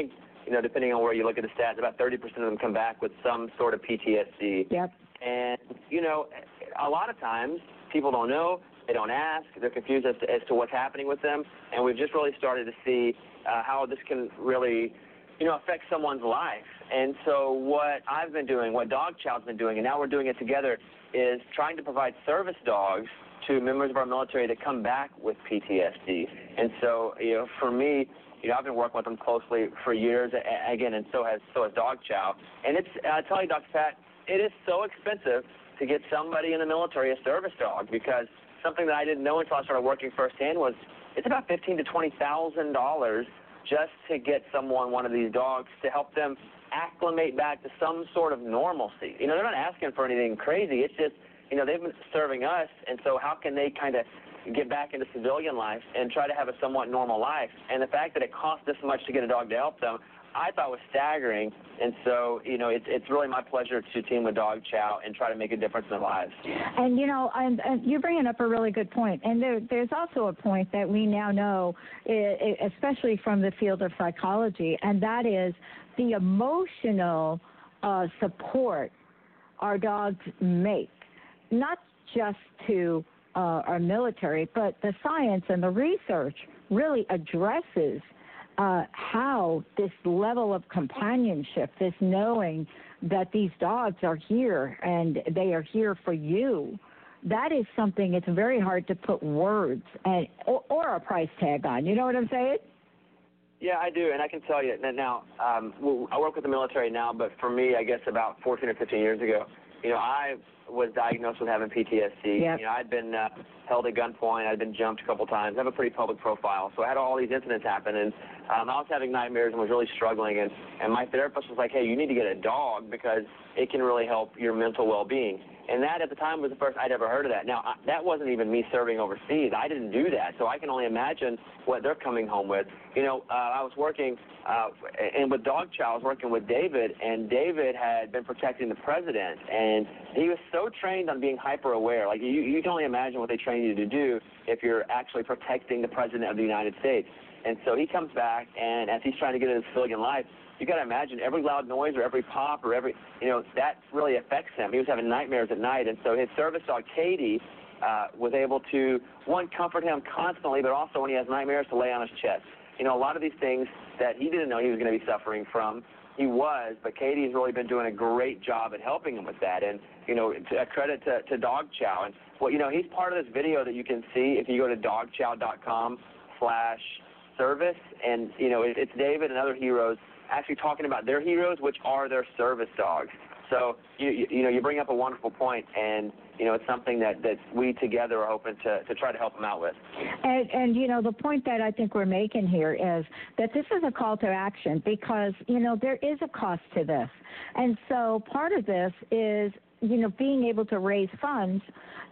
you know, depending on where you look at the stats, about thirty percent of them come back with some sort of P T S D. Yep. And, you know, a lot of times people don't know, they don't ask, they're confused as to, as to what's happening with them, and we've just really started to see uh, how this can really, you know, affect someone's life. And so what I've been doing, what Dog Chow's been doing, and now we're doing it together, is trying to provide service dogs to members of our military that come back with P T S D. And so, you know, for me, you know, I've been working with them closely for years, again, and so has so has Dog Chow. And it's, I tell you, Doctor Pat, it is so expensive to get somebody in the military a service dog, because something that I didn't know until I started working firsthand was it's about fifteen to twenty thousand dollars just to get someone one of these dogs to help them acclimate back to some sort of normalcy. You know, they're not asking for anything crazy. It's just, you know, they've been serving us, and so how can they kind of get back into civilian life and try to have a somewhat normal life? And the fact that it costs this much to get a dog to help them, I thought was staggering. And so, you know, it's it's really my pleasure to team with Dog Chow and try to make a difference in their lives. And, you know, and, and you're bringing up a really good point. And there, there's also a point that we now know, especially from the field of psychology, and that is the emotional uh, support our dogs make, not just to uh, our military, but the science and the research really addresses Uh, how this level of companionship, this knowing that these dogs are here and they are here for you, that is something it's very hard to put words and or, or a price tag on. You know what I'm saying? Yeah, I do, and I can tell you that now, um, I work with the military now, but for me, I guess about fourteen or fifteen years ago, you know, I was diagnosed with having P T S D. Yep. You know, I'd been uh, held at gunpoint. I'd been jumped a couple times. I have a pretty public profile, so I had all these incidents happen, and um, I was having nightmares and was really struggling. And, and my therapist was like, "Hey, you need to get a dog because it can really help your mental well-being." And that at the time was the first I'd ever heard of that. Now, I, that wasn't even me serving overseas. I didn't do that, so I can only imagine what they're coming home with. You know, uh, I was working, uh, and with Dog Chow, I was working with David, and David had been protecting the president, and he was so trained on being hyper-aware. Like, you, you can only imagine what they train you to do if you're actually protecting the president of the United States. And so he comes back, and as he's trying to get into civilian life, you got to imagine every loud noise or every pop or every, you know, that really affects him. He was having nightmares at night, and so his service dog, Katie, uh, was able to, one, comfort him constantly, but also when he has nightmares, to lay on his chest. You know, a lot of these things that he didn't know he was going to be suffering from, he was, but Katie's really been doing a great job at helping him with that. And, you know, a credit to, to Dog Chow. And, well, you know, he's part of this video that you can see if you go to dogchow.com slash service. And, you know, it, it's David and other heroes actually talking about their heroes, which are their service dogs. So, you, you, you know, you bring up a wonderful point, and, you know, it's something that, that we together are hoping to, to try to help them out with. And, and, you know, the point that I think we're making here is that this is a call to action because, you know, there is a cost to this. And so part of this is, you know, being able to raise funds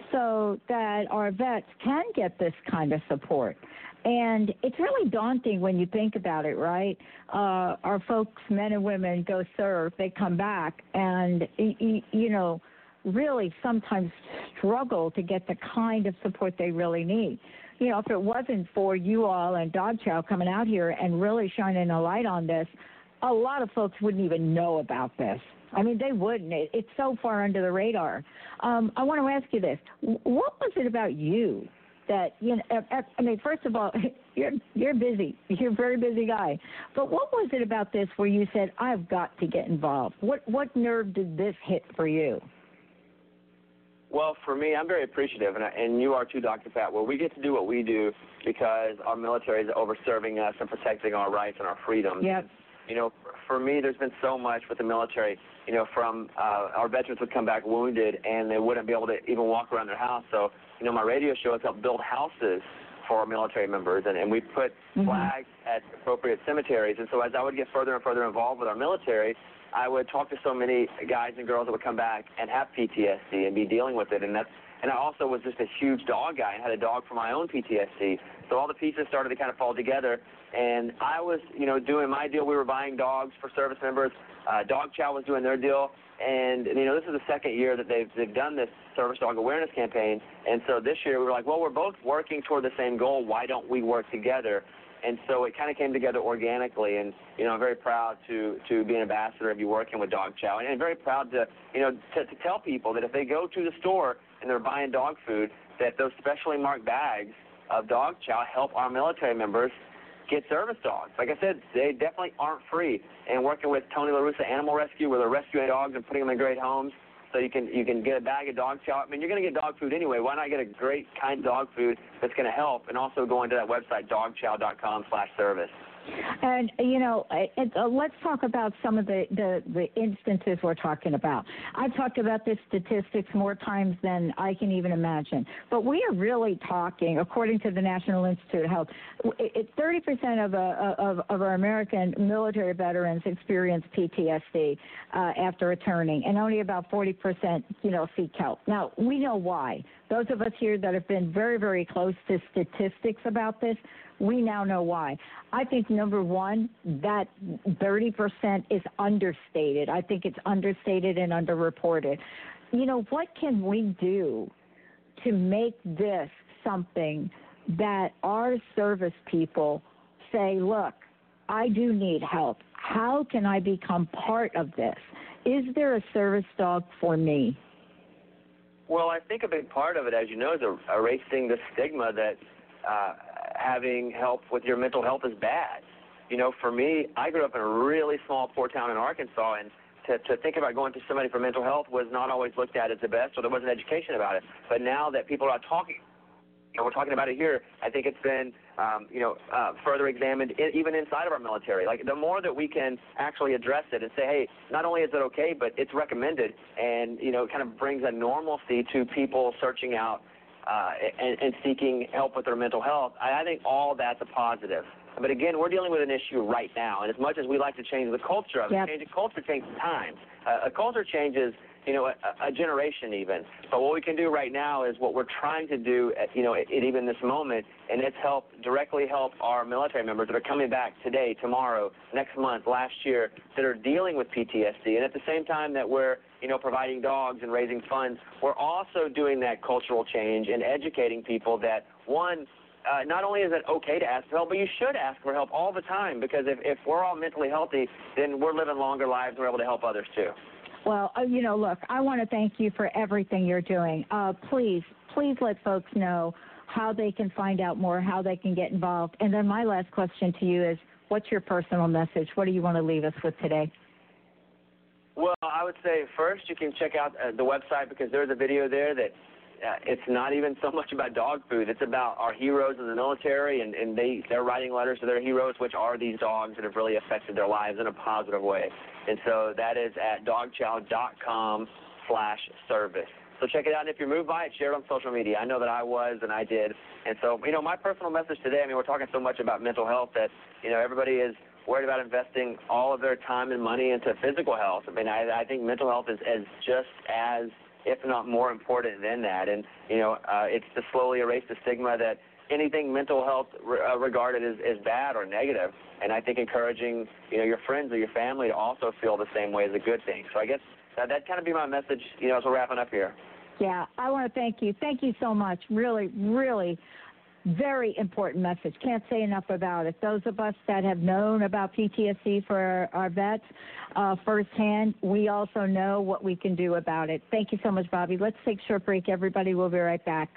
so that our vets can get this kind of support. And it's really daunting when you think about it, right? Uh, our folks, men and women, go serve, they come back, and, you know, really sometimes struggle to get the kind of support they really need. You know, if it wasn't for you all and Dog Chow coming out here and really shining a light on this, a lot of folks wouldn't even know about this. I mean, they wouldn't. It, it's so far under the radar. Um, I want to ask you this. What was it about you that, you know, I mean, first of all, you're you're busy. You're a very busy guy. But what was it about this where you said, I've got to get involved? What what nerve did this hit for you? Well, for me, I'm very appreciative, and, I, and you are too, Doctor Pat, where we get to do what we do because our military is over-serving us and protecting our rights and our freedoms. Yep. You know, for me, there's been so much with the military. You know, from uh, our veterans would come back wounded, and they wouldn't be able to even walk around their house. So, you know, my radio show has helped build houses for our military members, and, and we put mm-hmm. flags at appropriate cemeteries. And so as I would get further and further involved with our military, I would talk to so many guys and girls that would come back and have P T S D and be dealing with it. And that's, and I also was just a huge dog guy and had a dog for my own P T S D. So all the pieces started to kind of fall together. And I was, you know, doing my deal. We were buying dogs for service members. Uh, Dog Chow was doing their deal. And, you know, this is the second year that they've, they've done this service dog awareness campaign. And so this year we were like, well, we're both working toward the same goal. Why don't we work together? And so it kind of came together organically, and, you know, I'm very proud to, to be an ambassador and be working with Dog Chow, and, and very proud to, you know, to, to tell people that if they go to the store and they're buying dog food, that those specially marked bags of Dog Chow help our military members get service dogs. Like I said, they definitely aren't free. And working with Tony La Russa Animal Rescue, where they're rescuing dogs and putting them in great homes, so you can you can get a bag of Dog Chow. I mean, you're going to get dog food anyway. Why not get a great, kind dog food that's going to help? And also go into that website, dog chow dot com slash service. And, you know, it, uh, let's talk about some of the, the, the instances we're talking about. I've talked about this statistics more times than I can even imagine. But we are really talking, according to the National Institute of Health, it, it, thirty percent of, uh, of, of our American military veterans experience P T S D uh, after returning, and only about forty percent, you know, seek help. Now, we know why. Those of us here that have been very, very close to statistics about this, we now know why. I think, number one, that thirty percent is understated. I think it's understated and underreported. You know, what can we do to make this something that our service people say, look, I do need help. How can I become part of this? Is there a service dog for me? Well, I think a big part of it, as you know, is erasing the stigma that uh, having help with your mental health is bad. You know, for me, I grew up in a really small poor town in Arkansas, and to, to think about going to somebody for mental health was not always looked at as the best, or there wasn't education about it. But now that people are talking, you know, we're talking about it here, I think it's been, um, you know, uh, further examined in, even inside of our military. Like, the more that we can actually address it and say, hey, not only is it okay, but it's recommended, and, you know, it kind of brings a normalcy to people searching out uh, and, and seeking help with their mental health. I, I think all that's a positive. But again, we're dealing with an issue right now, and as much as we like to change the culture of it, yep. changing culture takes time. Uh, a culture changes, you know, a, a generation even. But what we can do right now is what we're trying to do, at, you know, at, at even this moment, and it's help directly help our military members that are coming back today, tomorrow, next month, last year, that are dealing with P T S D. And at the same time that we're, you know, providing dogs and raising funds, we're also doing that cultural change and educating people that, one, Uh, not only is it okay to ask for help, but you should ask for help all the time, because if, if we're all mentally healthy, then we're living longer lives and we're able to help others too. Well, uh, you know, look, I want to thank you for everything you're doing. Uh, please, please let folks know how they can find out more, how they can get involved. And then my last question to you is, what's your personal message? What do you want to leave us with today? Well, I would say first you can check out uh, the website, because there's a video there that Uh, it's not even so much about dog food. It's about our heroes in the military, and, and they, they're writing letters to their heroes, which are these dogs that have really affected their lives in a positive way. And so that is at dog chow dot com slash service. So check it out, and if you're moved by it, share it on social media. I know that I was, and I did. And so, you know, my personal message today, I mean, we're talking so much about mental health that, you know, everybody is worried about investing all of their time and money into physical health. I mean, I, I think mental health is, is just as, if not more important than that. And, you know, uh, it's to slowly erase the stigma that anything mental health re- uh, regarded as, as bad or negative. And I think encouraging, you know, your friends or your family to also feel the same way is a good thing. So I guess that, that'd kind of be my message, you know, as we're wrapping up here. Yeah, I want to thank you. Thank you so much. Really, really very important message. Can't say enough about it. Those of us that have known about P T S D for our, our vets uh, firsthand, we also know what we can do about it. Thank you so much, Bobby. Let's take a short break, everybody. We'll be right back.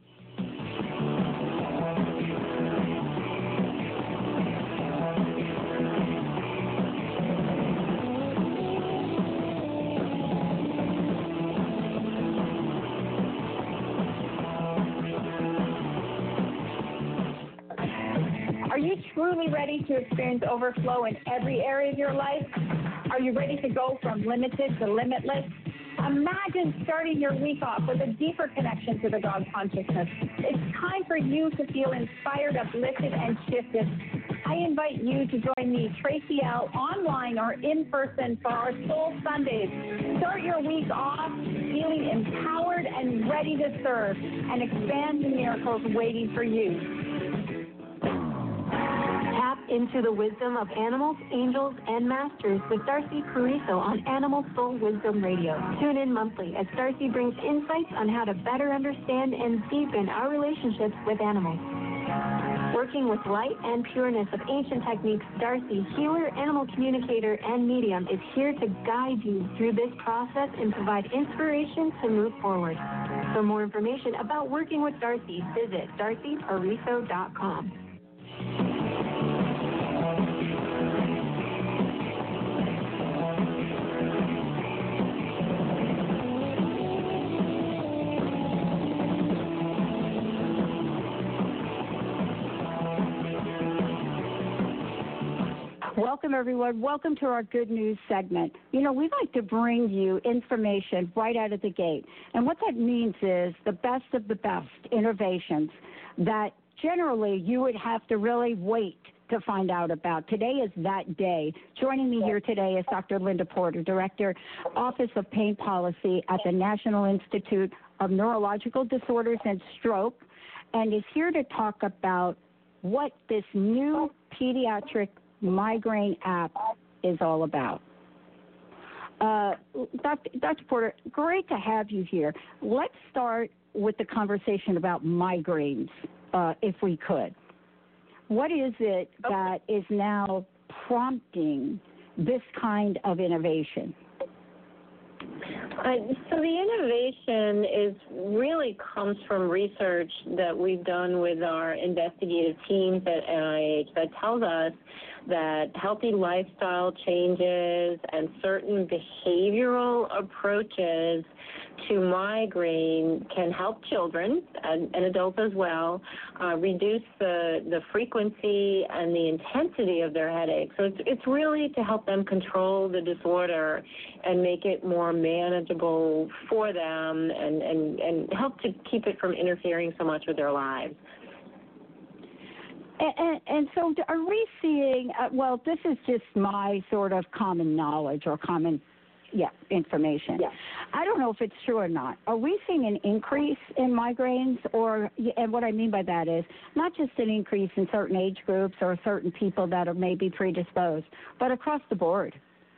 Are you truly ready to experience overflow in every area of your life? Are you ready to go from limited to limitless? Imagine starting your week off with a deeper connection to the God consciousness. It's time for you to feel inspired, uplifted, and shifted. I invite you to join me, Tracy L., online or in person for our Soul Sundays. Start your week off feeling empowered and ready to serve and expand the miracles waiting for you. Tap into the wisdom of animals, angels, and masters with Darcy Carrizo on Animal Soul Wisdom Radio. Tune in monthly as Darcy brings insights on how to better understand and deepen our relationships with animals. Working with light and pureness of ancient techniques, Darcy, healer, animal communicator, and medium, is here to guide you through this process and provide inspiration to move forward. For more information about working with Darcy, visit darcy pariso dot com. Welcome, everyone. Welcome to our Good News segment. You know, we like to bring you information right out of the gate. And what that means is the best of the best innovations that generally you would have to really wait to find out about. Today is that day. Joining me here today is Doctor Linda Porter, Director, Office of Pain Policy at the National Institute of Neurological Disorders and Stroke, and is here to talk about what this new pediatric migraine app is all about. Uh, Doctor Doctor Porter, great to have you here. Let's start with the conversation about migraines, uh, if we could. What is it that is now prompting this kind of innovation? Uh, so the innovation is really comes from research that we've done with our investigative teams at N I H that tells us that healthy lifestyle changes and certain behavioral approaches to migraine can help children and, and adults as well uh, reduce the, the frequency and the intensity of their headaches. So it's, it's really to help them control the disorder and make it more manageable for them and, and, and help to keep it from interfering so much with their lives. And, and, and so are we seeing, uh, well, this is just my sort of common knowledge or common Yeah, information. Yeah. I don't know if it's true or not. Are we seeing an increase in migraines, or, and what I mean by that is not just an increase in certain age groups or certain people that are maybe predisposed, but across the board?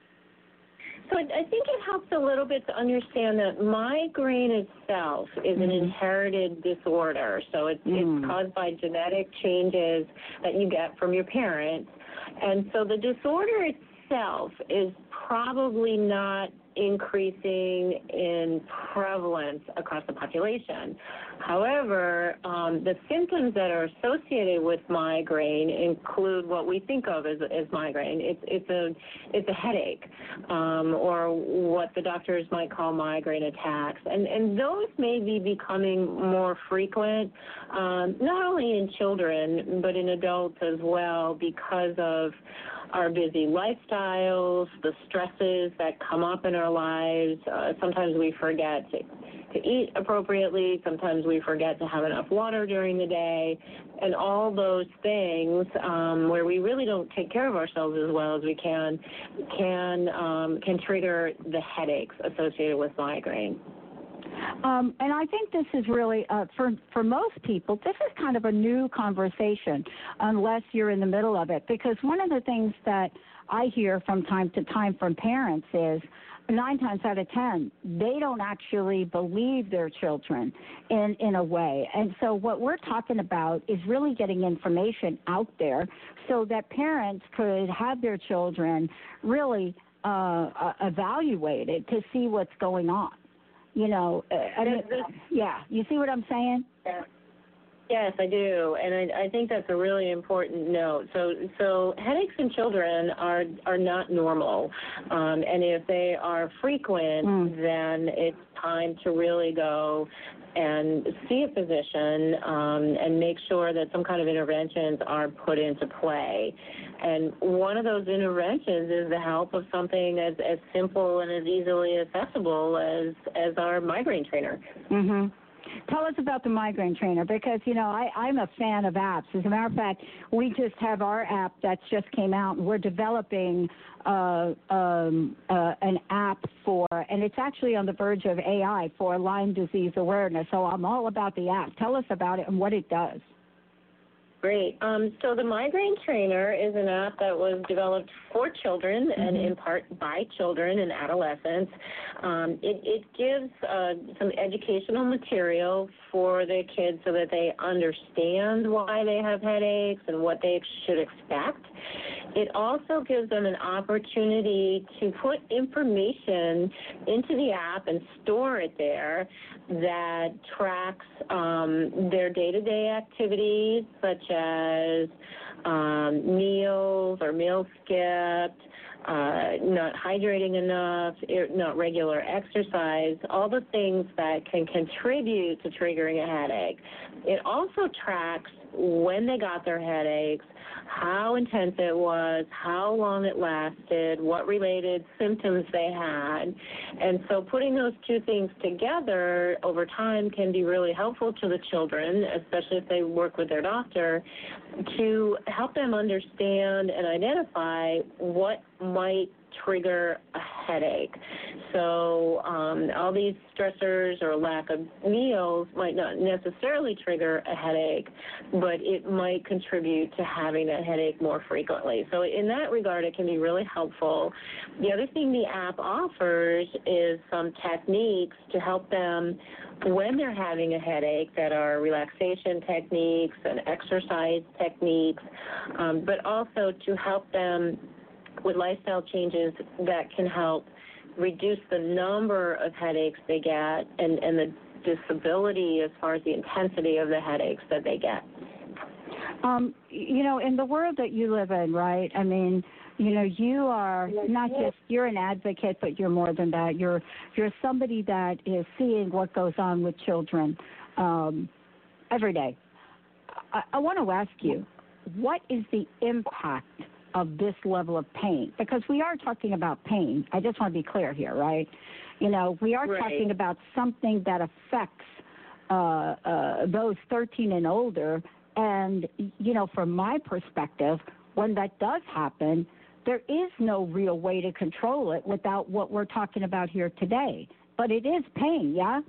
So I think it helps a little bit to understand that migraine itself is mm-hmm. an inherited disorder. So it's, mm. it's caused by genetic changes that you get from your parents. And so the disorder itself is probably not increasing in prevalence across the population. However, um, the symptoms that are associated with migraine include what we think of as, as migraine. It's, it's, a, it's a headache, um, or what the doctors might call migraine attacks. And, and those may be becoming more frequent, um, not only in children, but in adults as well, because of our busy lifestyles, the stresses that come up in our lives. Uh, sometimes we forget to, to eat appropriately. Sometimes we forget to have enough water during the day. And all those things um, where we really don't take care of ourselves as well as we can, can, um, can trigger the headaches associated with migraine. Um, and I think this is really, uh, for, for most people, this is kind of a new conversation unless you're in the middle of it. Because one of the things that I hear from time to time from parents is nine times out of ten, they don't actually believe their children in, in a way. And so what we're talking about is really getting information out there so that parents could have their children really uh, evaluated to see what's going on. You know, I mean, yeah, you see what I'm saying? Yeah. Yes, I do, and I, I think that's a really important note. So, so headaches in children are are not normal, um, and if they are frequent, mm. then it's time to really go and see a physician um, and make sure that some kind of interventions are put into play. And one of those interventions is the help of something as, as simple and as easily accessible as, as our migraine trainer. Mm-hmm. Tell us about the migraine trainer, because, you know, I, I'm a fan of apps. As a matter of fact, we just have our app that's just came out, and we're developing uh, um, uh, an app for, and it's actually on the verge of A I, for Lyme disease awareness. So I'm all about the app. Tell us about it and what it does. Great. Um, so the Migraine Trainer is an app that was developed for children mm-hmm. and in part by children and adolescents. Um, it, it gives uh, some educational material for the kids so that they understand why they have headaches and what they should expect. It also gives them an opportunity to put information into the app and store it there that tracks um, their day-to-day activities, such as um, meals or meal skipped, uh, not hydrating enough, not regular exercise, all the things that can contribute to triggering a headache. It also tracks when they got their headaches, how intense it was, how long it lasted, what related symptoms they had. And so putting those two things together over time can be really helpful to the children, especially if they work with their doctor, to help them understand and identify what might trigger a headache. So um, all these stressors or lack of meals might not necessarily trigger a headache, but it might contribute to having that headache more frequently. So in that regard, it can be really helpful. The other thing the app offers is some techniques to help them when they're having a headache that are relaxation techniques and exercise techniques, um, but also to help them with lifestyle changes that can help reduce the number of headaches they get and, and the disability as far as the intensity of the headaches that they get. Um, you know, in the world that you live in, right, I mean, you know, you are not just, you're an advocate, but you're more than that. You're, you're somebody that is seeing what goes on with children um, every day. I, I want to ask you, what is the impact of this level of pain? Because we are talking about pain. I just want to be clear here, right? You know, we are right. talking about something that affects uh, uh, those thirteen and older. And, you know, from my perspective, when that does happen, there is no real way to control it without what we're talking about here today. But it is pain, yeah?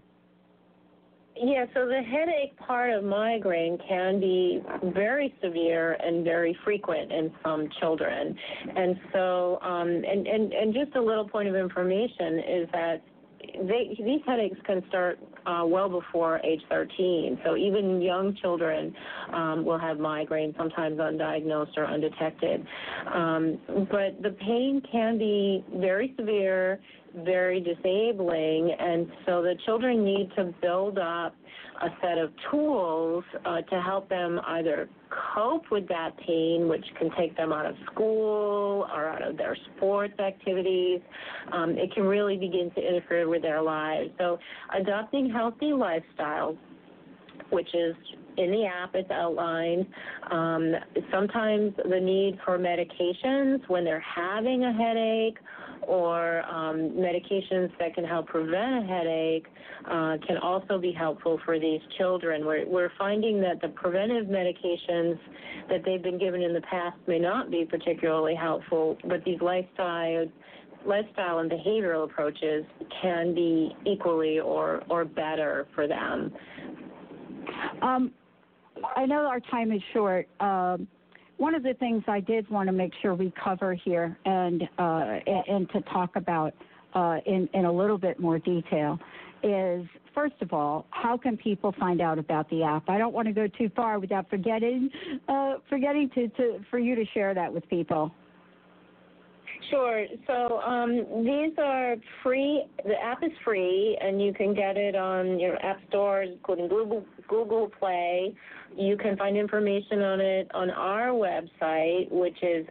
Yeah, so the headache part of migraine can be very severe and very frequent in some children. And so, um, and, and, and just a little point of information is that they, these headaches can start uh, well before age thirteen. So even young children um, will have migraine, sometimes undiagnosed or undetected. Um, but the pain can be very severe, very disabling, and so the children need to build up a set of tools uh, to help them either cope with that pain, which can take them out of school or out of their sports activities. Um, it can really begin to interfere with their lives. So adopting healthy lifestyles, which is in the app, it's outlined. Um, sometimes the need for medications when they're having a headache or um, medications that can help prevent a headache uh, can also be helpful for these children. We're, we're finding that the preventive medications that they've been given in the past may not be particularly helpful, but these lifestyle lifestyle and behavioral approaches can be equally or, or better for them. Um, I know our time is short. Um, one of the things I did want to make sure we cover here and uh, and, and to talk about uh, in, in a little bit more detail is, first of all, how can people find out about the app? I don't want to go too far without forgetting uh, forgetting to, to for you to share that with people. Sure. So um, these are free. The app is free, and you can get it on your app stores, including Google, Google Play. You can find information on it on our website, which is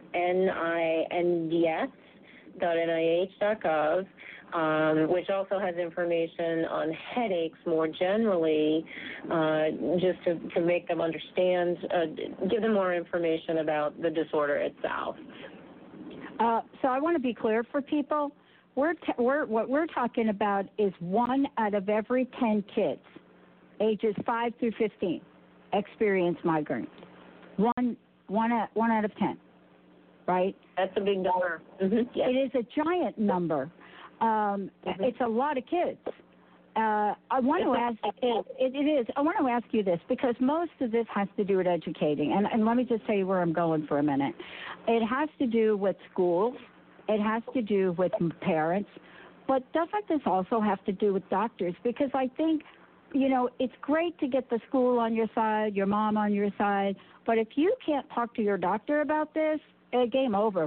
ninds dot N I H dot gov, um, which also has information on headaches more generally, uh, just to, to make them understand, uh, give them more information about the disorder itself. Uh, so I want to be clear for people. We're, t- we're what we're talking about is one out of every ten kids, ages five through fifteen, experience migraine. One, one, out, one out of ten, right? That's a big number. Mm-hmm. Yes. It is a giant number. Um, mm-hmm. It's a lot of kids. uh, I want to ask, it, it is, I want to ask you this, because most of this has to do with educating. And, and let me just tell you where I'm going for a minute. It has to do with schools. It has to do with parents. But doesn't this also have to do with doctors? Because I think, you know, it's great to get the school on your side, your mom on your side. But if you can't talk to your doctor about this, eh, game over.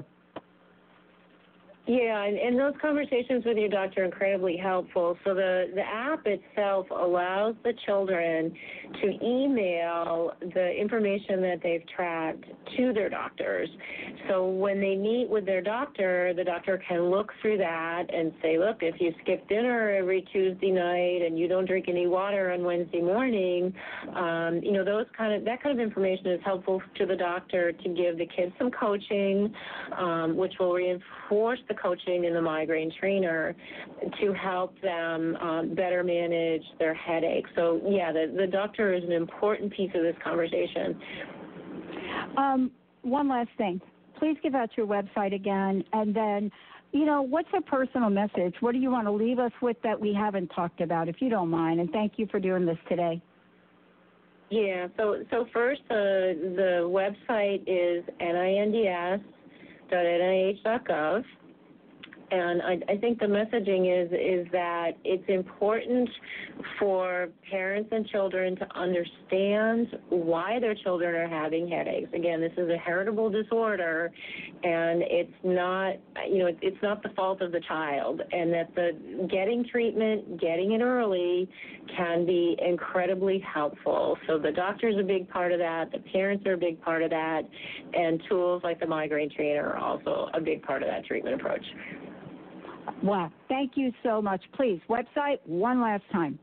Yeah, and, and those conversations with your doctor are incredibly helpful. So the, the app itself allows the children to email the information that they've tracked to their doctors. So when they meet with their doctor, the doctor can look through that and say, look, if you skip dinner every Tuesday night and you don't drink any water on Wednesday morning, um, you know, those kind of that kind of information is helpful to the doctor to give the kids some coaching, um, which will reinforce the coaching in the migraine trainer to help them um, better manage their headache. So, yeah, the, the doctor is an important piece of this conversation. Um, one last thing. Please give out your website again, and then, you know, what's a personal message? What do you want to leave us with that we haven't talked about, if you don't mind? And thank you for doing this today. Yeah, so so first, uh, the website is ninds dot N I H dot gov. And I, I think the messaging is is that it's important for parents and children to understand why their children are having headaches. Again, this is a heritable disorder, and it's not, you know, it's not the fault of the child, and that the getting treatment, getting it early, can be incredibly helpful. So the doctor is a big part of that, the parents are a big part of that, and tools like the migraine trainer are also a big part of that treatment approach. Wow. Thank you so much. Please, website one last time.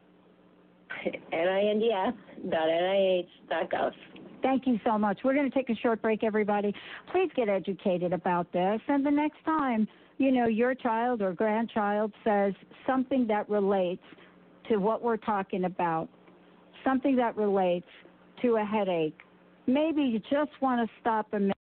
ninds dot N I H dot gov. Thank you so much. We're going to take a short break, everybody. Please get educated about this. And the next time, you know, your child or grandchild says something that relates to what we're talking about, something that relates to a headache, maybe you just want to stop a minute.